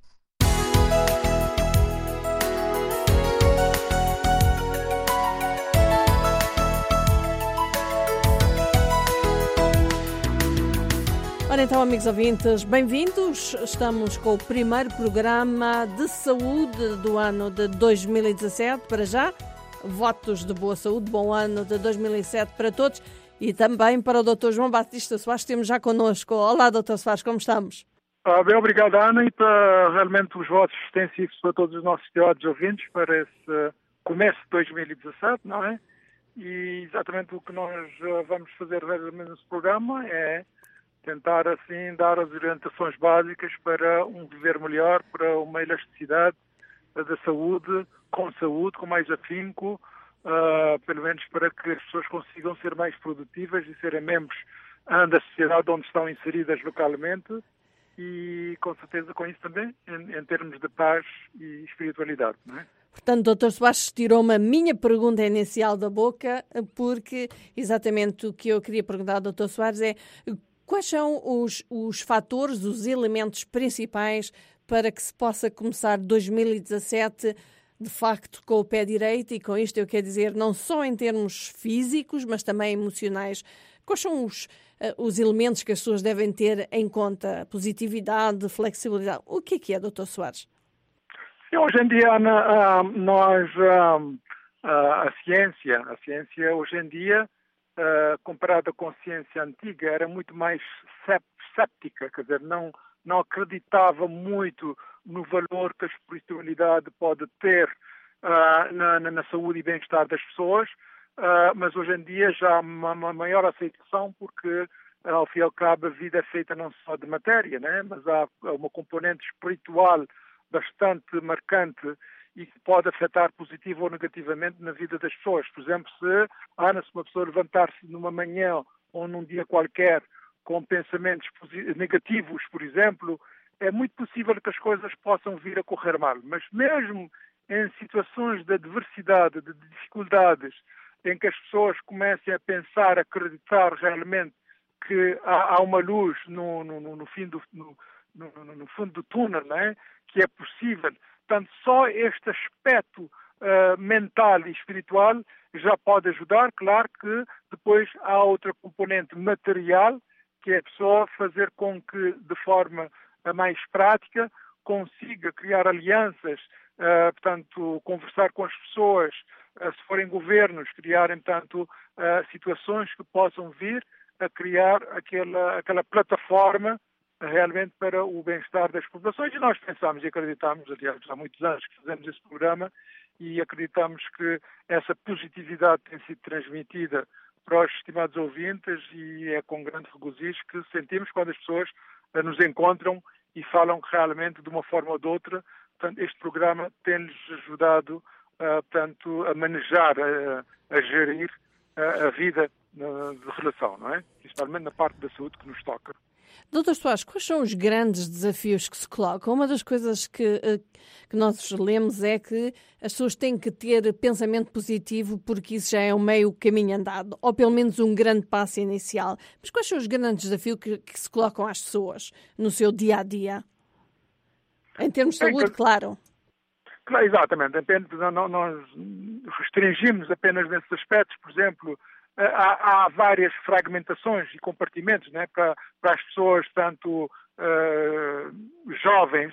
Ora então, amigos ouvintes, bem-vindos. Estamos com o primeiro programa de saúde do ano de 2017. Para já, votos de boa saúde, bom ano de 2007 para todos. E também para o Dr. João Batista Soares, que temos já connosco. Olá, Dr. Soares, como estamos? Bem, obrigado, Ana, e para realmente os votos extensivos para todos os nossos estimados ouvintes para esse começo de 2017, não é? E exatamente o que nós vamos fazer nesse programa é tentar, assim, dar as orientações básicas para um viver melhor, para uma elasticidade da saúde, com mais afinco, pelo menos para que as pessoas consigam ser mais produtivas e serem membros da sociedade onde estão inseridas localmente e, com certeza, com isso também, em termos de paz e espiritualidade, não é? Portanto, Dr. Soares tirou-me a minha pergunta inicial da boca, porque exatamente o que eu queria perguntar ao Dr. Soares é quais são os fatores, os elementos principais para que se possa começar 2017 de facto com o pé direito, e com isto eu quero dizer não só em termos físicos, mas também emocionais. Quais são os elementos que as pessoas devem ter em conta? Positividade, flexibilidade. O que é, Dr. Soares? Hoje em dia, Ana, a ciência hoje em dia, comparada com a ciência antiga, era muito mais céptica, quer dizer, não acreditava muito no valor que a espiritualidade pode ter na saúde e bem-estar das pessoas, mas hoje em dia já há uma maior aceitação, porque ao fim e ao cabo a vida é feita não só de matéria, né? Mas há uma componente espiritual bastante marcante e que pode afetar positivo ou negativamente na vida das pessoas. Por exemplo, se uma pessoa levantar-se numa manhã ou num dia qualquer com pensamentos negativos, por exemplo, é muito possível que as coisas possam vir a correr mal. Mas mesmo em situações de adversidade, de dificuldades, em que as pessoas comecem a pensar, a acreditar realmente que há uma luz no fundo do túnel, né? Que é possível. Portanto, só este aspecto mental e espiritual já pode ajudar. Claro que depois há outra componente material, que é a pessoa fazer com que, de forma mais prática, consiga criar alianças, portanto, conversar com as pessoas, se forem governos, criarem, portanto, situações que possam vir a criar aquela plataforma realmente para o bem-estar das populações. E nós pensamos e acreditamos, aliás, há muitos anos que fazemos esse programa, e acreditamos que essa positividade tem sido transmitida para os estimados ouvintes, e é com grande regozijo que sentimos quando as pessoas nos encontram e falam que realmente, de uma forma ou de outra, portanto, este programa tem-lhes ajudado portanto, a manejar, a gerir a vida de relação, não é? Principalmente na parte da saúde que nos toca. Dr. Soares, quais são os grandes desafios que se colocam? Uma das coisas que nós lemos é que as pessoas têm que ter pensamento positivo porque isso já é um meio caminho andado, ou pelo menos um grande passo inicial. Mas quais são os grandes desafios que se colocam às pessoas no seu dia-a-dia? Em termos de saúde, claro. Exatamente. Nós restringimos apenas nesses aspectos, por exemplo, há várias fragmentações e compartimentos, né, para as pessoas, tanto jovens,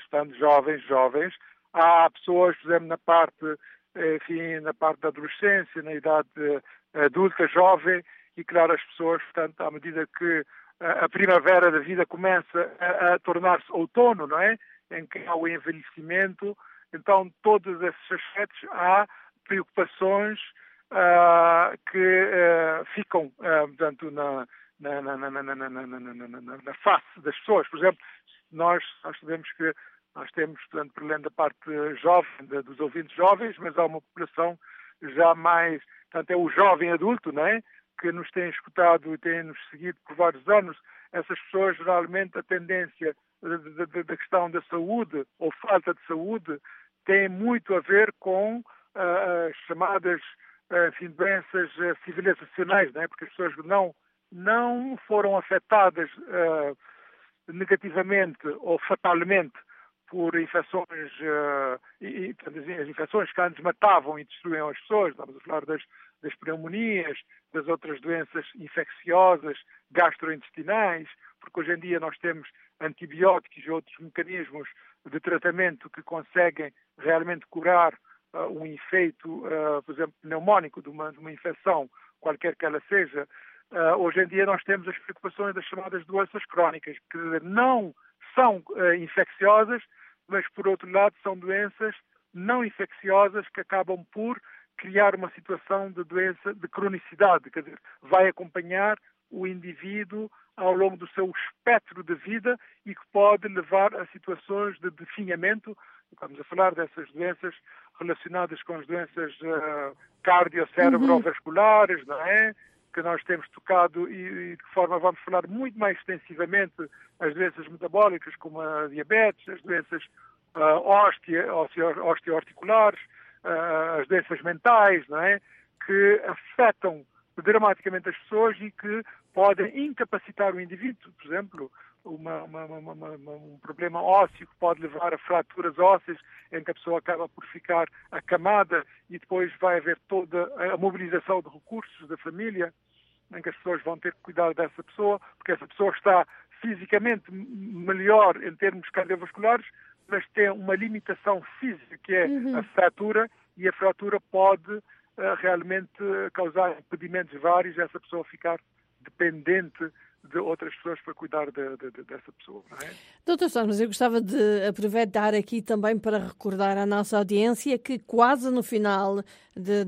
há pessoas, por exemplo, na parte da adolescência, na idade adulta, jovem, e claro, as pessoas, portanto, à medida que a primavera da vida começa a tornar-se outono, não é? Em que há o envelhecimento, então todos esses aspectos há preocupações que ficam, portanto, na face das pessoas. Por exemplo, nós sabemos que nós temos, portanto, para além da parte jovem, dos ouvintes jovens, mas há uma população já mais, portanto, é o jovem adulto, não é? Que nos tem escutado e tem nos seguido por vários anos. Essas pessoas, geralmente, a tendência da questão da saúde ou falta de saúde tem muito a ver com as chamadas doenças civilizacionais, não é? Porque as pessoas não foram afetadas negativamente ou fatalmente por infecções, as infecções que antes matavam e destruíam as pessoas. Estamos a falar das pneumonias, das outras doenças infecciosas, gastrointestinais, porque hoje em dia nós temos antibióticos e outros mecanismos de tratamento que conseguem realmente curar um efeito, por exemplo, pneumónico de uma infecção, qualquer que ela seja. Hoje em dia nós temos as preocupações das chamadas doenças crónicas, que não são infecciosas, mas, por outro lado, são doenças não infecciosas que acabam por criar uma situação de doença de cronicidade, quer dizer, vai acompanhar o indivíduo ao longo do seu espectro de vida e que pode levar a situações de definhamento. Estamos a falar dessas doenças relacionadas com as doenças cardio-cerebrovasculares, não é? Que nós temos tocado e de que forma vamos falar muito mais extensivamente as doenças metabólicas, como a diabetes, as doenças osteoarticulares, as doenças mentais, não é? Que afetam dramaticamente as pessoas e que podem incapacitar o indivíduo. Por exemplo, um problema ósseo que pode levar a fraturas ósseas, em que a pessoa acaba por ficar acamada e depois vai haver toda a mobilização de recursos da família, em que as pessoas vão ter que cuidar dessa pessoa, porque essa pessoa está fisicamente melhor em termos cardiovasculares, mas tem uma limitação física, que é a fratura, e a fratura pode realmente causar impedimentos vários, essa pessoa ficar dependente de outras pessoas para cuidar dessa pessoa, não é? Dr. Soares, mas eu gostava de aproveitar aqui também para recordar à nossa audiência que quase no final de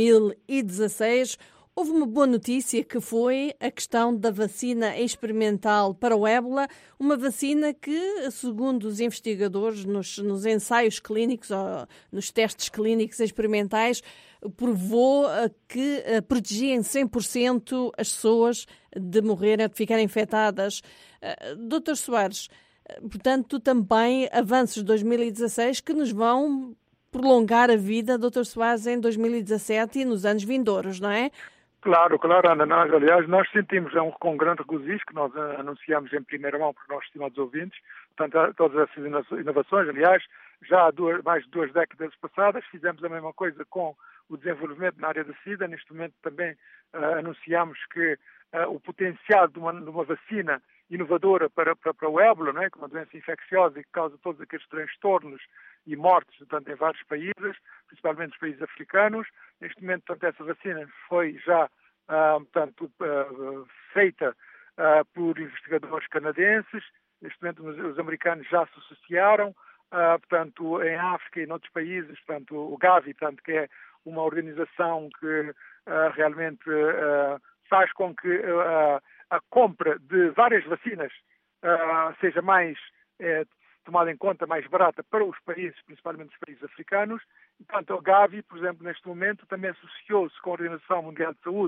2016 houve uma boa notícia, que foi a questão da vacina experimental para o ébola, uma vacina que, segundo os investigadores, nos ensaios clínicos, ou nos testes clínicos experimentais, provou que protegia em 100% as pessoas de morrerem, de ficarem infectadas. Dr. Soares, portanto, também avanços de 2016 que nos vão prolongar a vida, Dr. Soares, em 2017 e nos anos vindouros, não é? Claro, Ana. Nós sentimos com grande regozijo que nós anunciamos em primeira mão para os nossos estimados ouvintes, portanto, todas essas inovações. Aliás, já há mais de 2 décadas passadas fizemos a mesma coisa com o desenvolvimento na área da SIDA. Neste momento também anunciamos que o potencial de uma vacina inovadora para o ébola, não é? Que é uma doença infecciosa e que causa todos aqueles transtornos e mortes, portanto, em vários países, principalmente os países africanos. Neste momento, portanto, essa vacina foi já feita por investigadores canadenses. Neste momento, os americanos já se associaram, portanto, em África e em outros países, portanto, o Gavi, portanto, que é uma organização que realmente faz com que a compra de várias vacinas seja mais tomada em conta, mais barata para os países, principalmente os países africanos. E, portanto, o Gavi, por exemplo, neste momento, também associou-se com a Organização Mundial de Saúde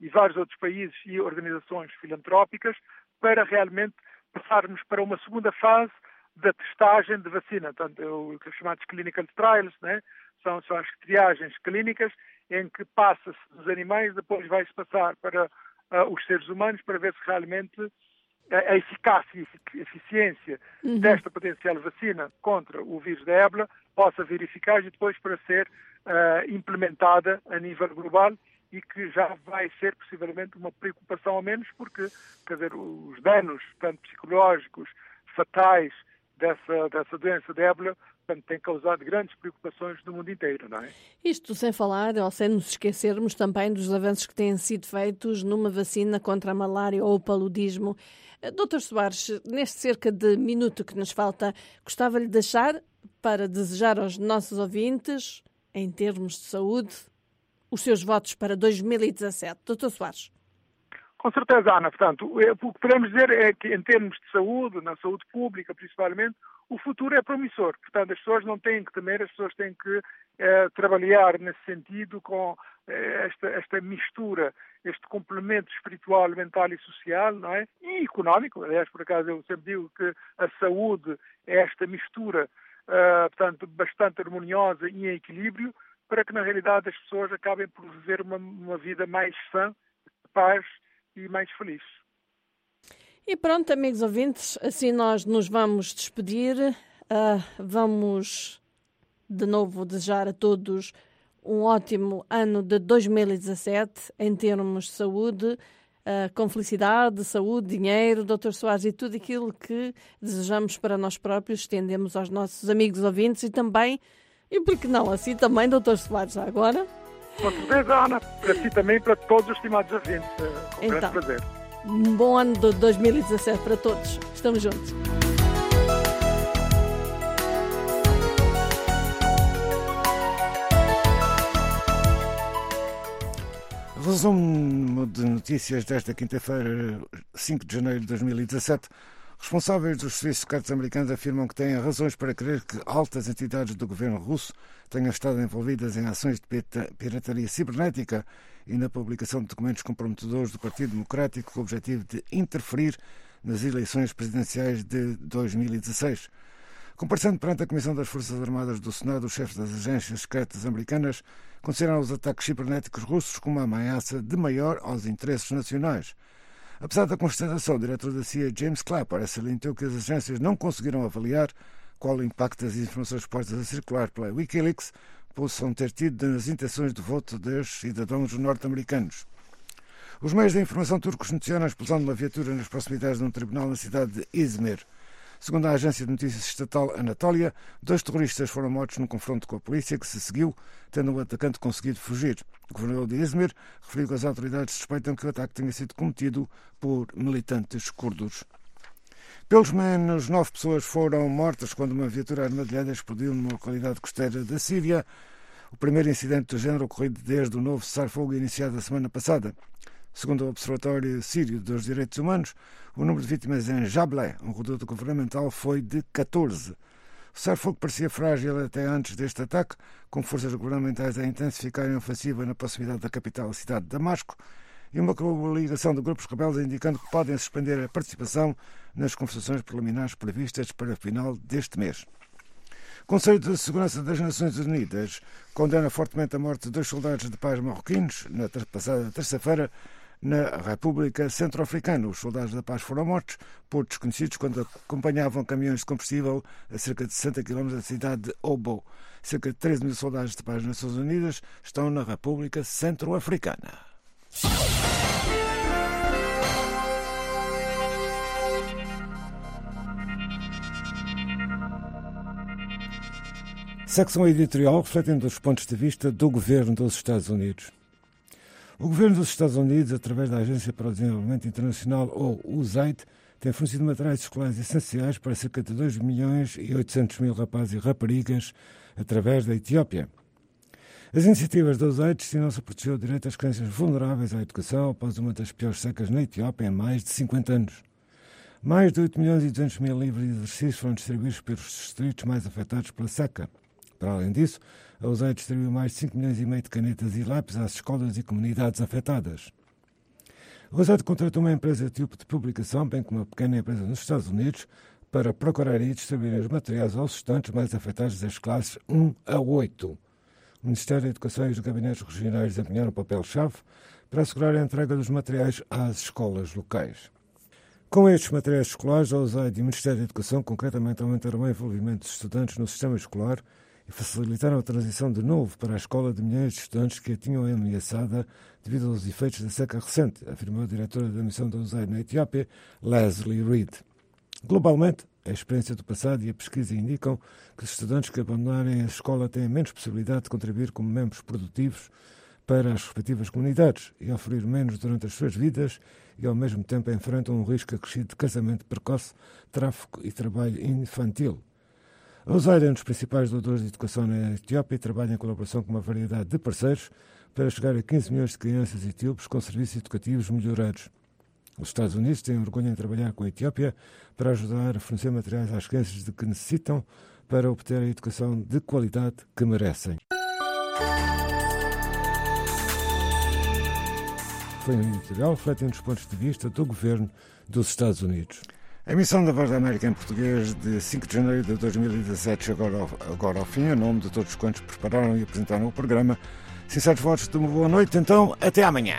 e vários outros países e organizações filantrópicas para realmente passarmos para uma segunda fase da testagem de vacina, portanto, os chamados clinical trials, né? São as triagens clínicas em que passa-se dos animais, depois vai-se passar para os seres humanos para ver se realmente a eficácia e eficiência desta potencial vacina contra o vírus da ébola possa vir eficaz e depois para ser implementada a nível global e que já vai ser possivelmente uma preocupação a menos porque, quer dizer, os danos, tanto psicológicos, fatais dessa doença da ébola, tem causado grandes preocupações no mundo inteiro, não é? Isto sem falar, ou sem nos esquecermos também dos avanços que têm sido feitos numa vacina contra a malária ou o paludismo. Dr. Soares, neste cerca de minuto que nos falta, gostava-lhe de deixar para desejar aos nossos ouvintes, em termos de saúde, os seus votos para 2017. Dr. Soares. Com certeza, Ana. Portanto, o que podemos dizer é que, em termos de saúde, na saúde pública principalmente, o futuro é promissor. Portanto, as pessoas não têm que temer, as pessoas têm que trabalhar nesse sentido com esta mistura, este complemento espiritual, mental e social, não é? E económico. Aliás, por acaso, eu sempre digo que a saúde é esta mistura, portanto, bastante harmoniosa e em equilíbrio, para que, na realidade, as pessoas acabem por viver uma vida mais sã, paz e mais feliz. E pronto, amigos ouvintes, assim nós nos vamos despedir. Vamos de novo desejar a todos um ótimo ano de 2017 em termos de saúde, com felicidade, saúde, dinheiro, Dr. Soares, e tudo aquilo que desejamos para nós próprios, estendemos aos nossos amigos ouvintes e também, e por que não, assim também, Dr. Soares, já agora. Com certeza, Ana, para si também e para todos os estimados ouvintes, com grande prazer. Um bom ano de 2017 para todos. Estamos juntos. Resumo de notícias desta quinta-feira, 5 de janeiro de 2017. Responsáveis dos serviços secretos americanos afirmam que têm razões para crer que altas entidades do governo russo tenham estado envolvidas em ações de pirataria cibernética e na publicação de documentos comprometedores do Partido Democrático com o objetivo de interferir nas eleições presidenciais de 2016. Comparecendo perante a Comissão das Forças Armadas do Senado, os chefes das agências secretas americanas consideram os ataques cibernéticos russos como uma ameaça de maior aos interesses nacionais. Apesar da constatação, o diretor da CIA, James Clapper, salientou que as agências não conseguiram avaliar qual o impacto das informações postas a circular pela Wikileaks possam ter tido nas intenções de voto dos cidadãos norte-americanos. Os meios de informação turcos noticiaram a explosão de uma viatura nas proximidades de um tribunal na cidade de Izmir. Segundo a agência de notícias estatal Anatólia, 2 terroristas foram mortos num confronto com a polícia que se seguiu, tendo o atacante conseguido fugir. O governador de Izmir referiu que as autoridades suspeitam que o ataque tenha sido cometido por militantes curdos. Pelos menos 9 pessoas foram mortas quando uma viatura armadilhada explodiu numa localidade costeira da Síria. O primeiro incidente do género ocorrido desde o novo cessar-fogo iniciado a semana passada. Segundo o Observatório Sírio dos Direitos Humanos, o número de vítimas em Jablé, um reduto governamental, foi de 14. O cessar-fogo parecia frágil até antes deste ataque, com forças governamentais a intensificarem a ofensiva na proximidade da capital, a cidade de Damasco, e uma coligação de grupos rebeldes indicando que podem suspender a participação nas conversações preliminares previstas para o final deste mês. O Conselho de Segurança das Nações Unidas condena fortemente a morte de 2 soldados de paz marroquinos na passada terça-feira na República Centro-Africana. Os soldados da paz foram mortos por desconhecidos quando acompanhavam caminhões de combustível a cerca de 60 km da cidade de Obo. Cerca de 13 mil soldados de paz das Nações Unidas estão na República Centro-Africana. Secção editorial refletendo os pontos de vista do governo dos Estados Unidos. O governo dos Estados Unidos, através da Agência para o Desenvolvimento Internacional, ou USAID, tem fornecido materiais escolares essenciais para cerca de 2.800.000 rapazes e raparigas através da Etiópia. As iniciativas da USAID destinam-se a proteger o direito das crianças vulneráveis à educação após uma das piores secas na Etiópia em mais de 50 anos. Mais de 8.200.000 livros de exercícios foram distribuídos pelos distritos mais afetados pela seca. Para além disso, a USAID distribuiu mais de 5,5 milhões de canetas e lápis às escolas e comunidades afetadas. O Rosário contratou uma empresa etíope de publicação, bem como uma pequena empresa nos Estados Unidos, para procurar e distribuir os materiais aos estudantes mais afetados das classes 1 a 8. O Ministério da Educação e os gabinetes regionais desempenharam um papel-chave para assegurar a entrega dos materiais às escolas locais. Com estes materiais escolares, a USAID e o Ministério da Educação concretamente aumentaram o envolvimento dos estudantes no sistema escolar e facilitaram a transição de novo para a escola de milhões de estudantes que a tinham ameaçada devido aos efeitos da seca recente, afirmou a diretora da missão da USAID na Etiópia, Leslie Reed. Globalmente, a experiência do passado e a pesquisa indicam que os estudantes que abandonarem a escola têm menos possibilidade de contribuir como membros produtivos para as respectivas comunidades e oferir menos durante as suas vidas e, ao mesmo tempo, enfrentam um risco acrescido de casamento precoce, tráfico e trabalho infantil. A USAID é um dos principais doadores de educação na Etiópia e trabalha em colaboração com uma variedade de parceiros para chegar a 15 milhões de crianças etíopes com serviços educativos melhorados. Os Estados Unidos têm orgulho em trabalhar com a Etiópia para ajudar a fornecer materiais às crianças de que necessitam para obter a educação de qualidade que merecem. Foi um editorial refletindo os pontos de vista do governo dos Estados Unidos. A emissão da Voz da América em português de 5 de janeiro de 2017 chegou agora ao fim. Em nome de todos quantos prepararam e apresentaram o programa, sinceros votos de uma boa noite. Então, até amanhã.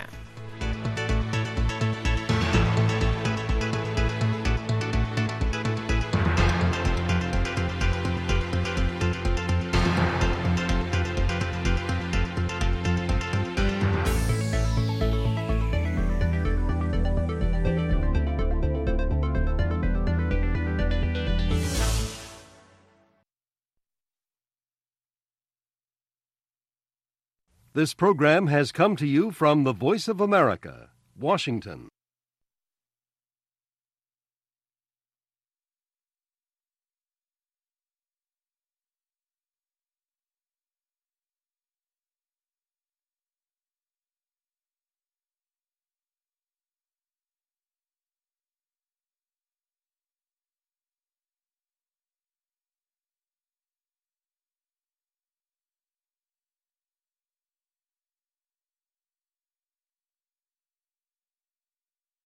This program has come to you from the Voice of America, Washington.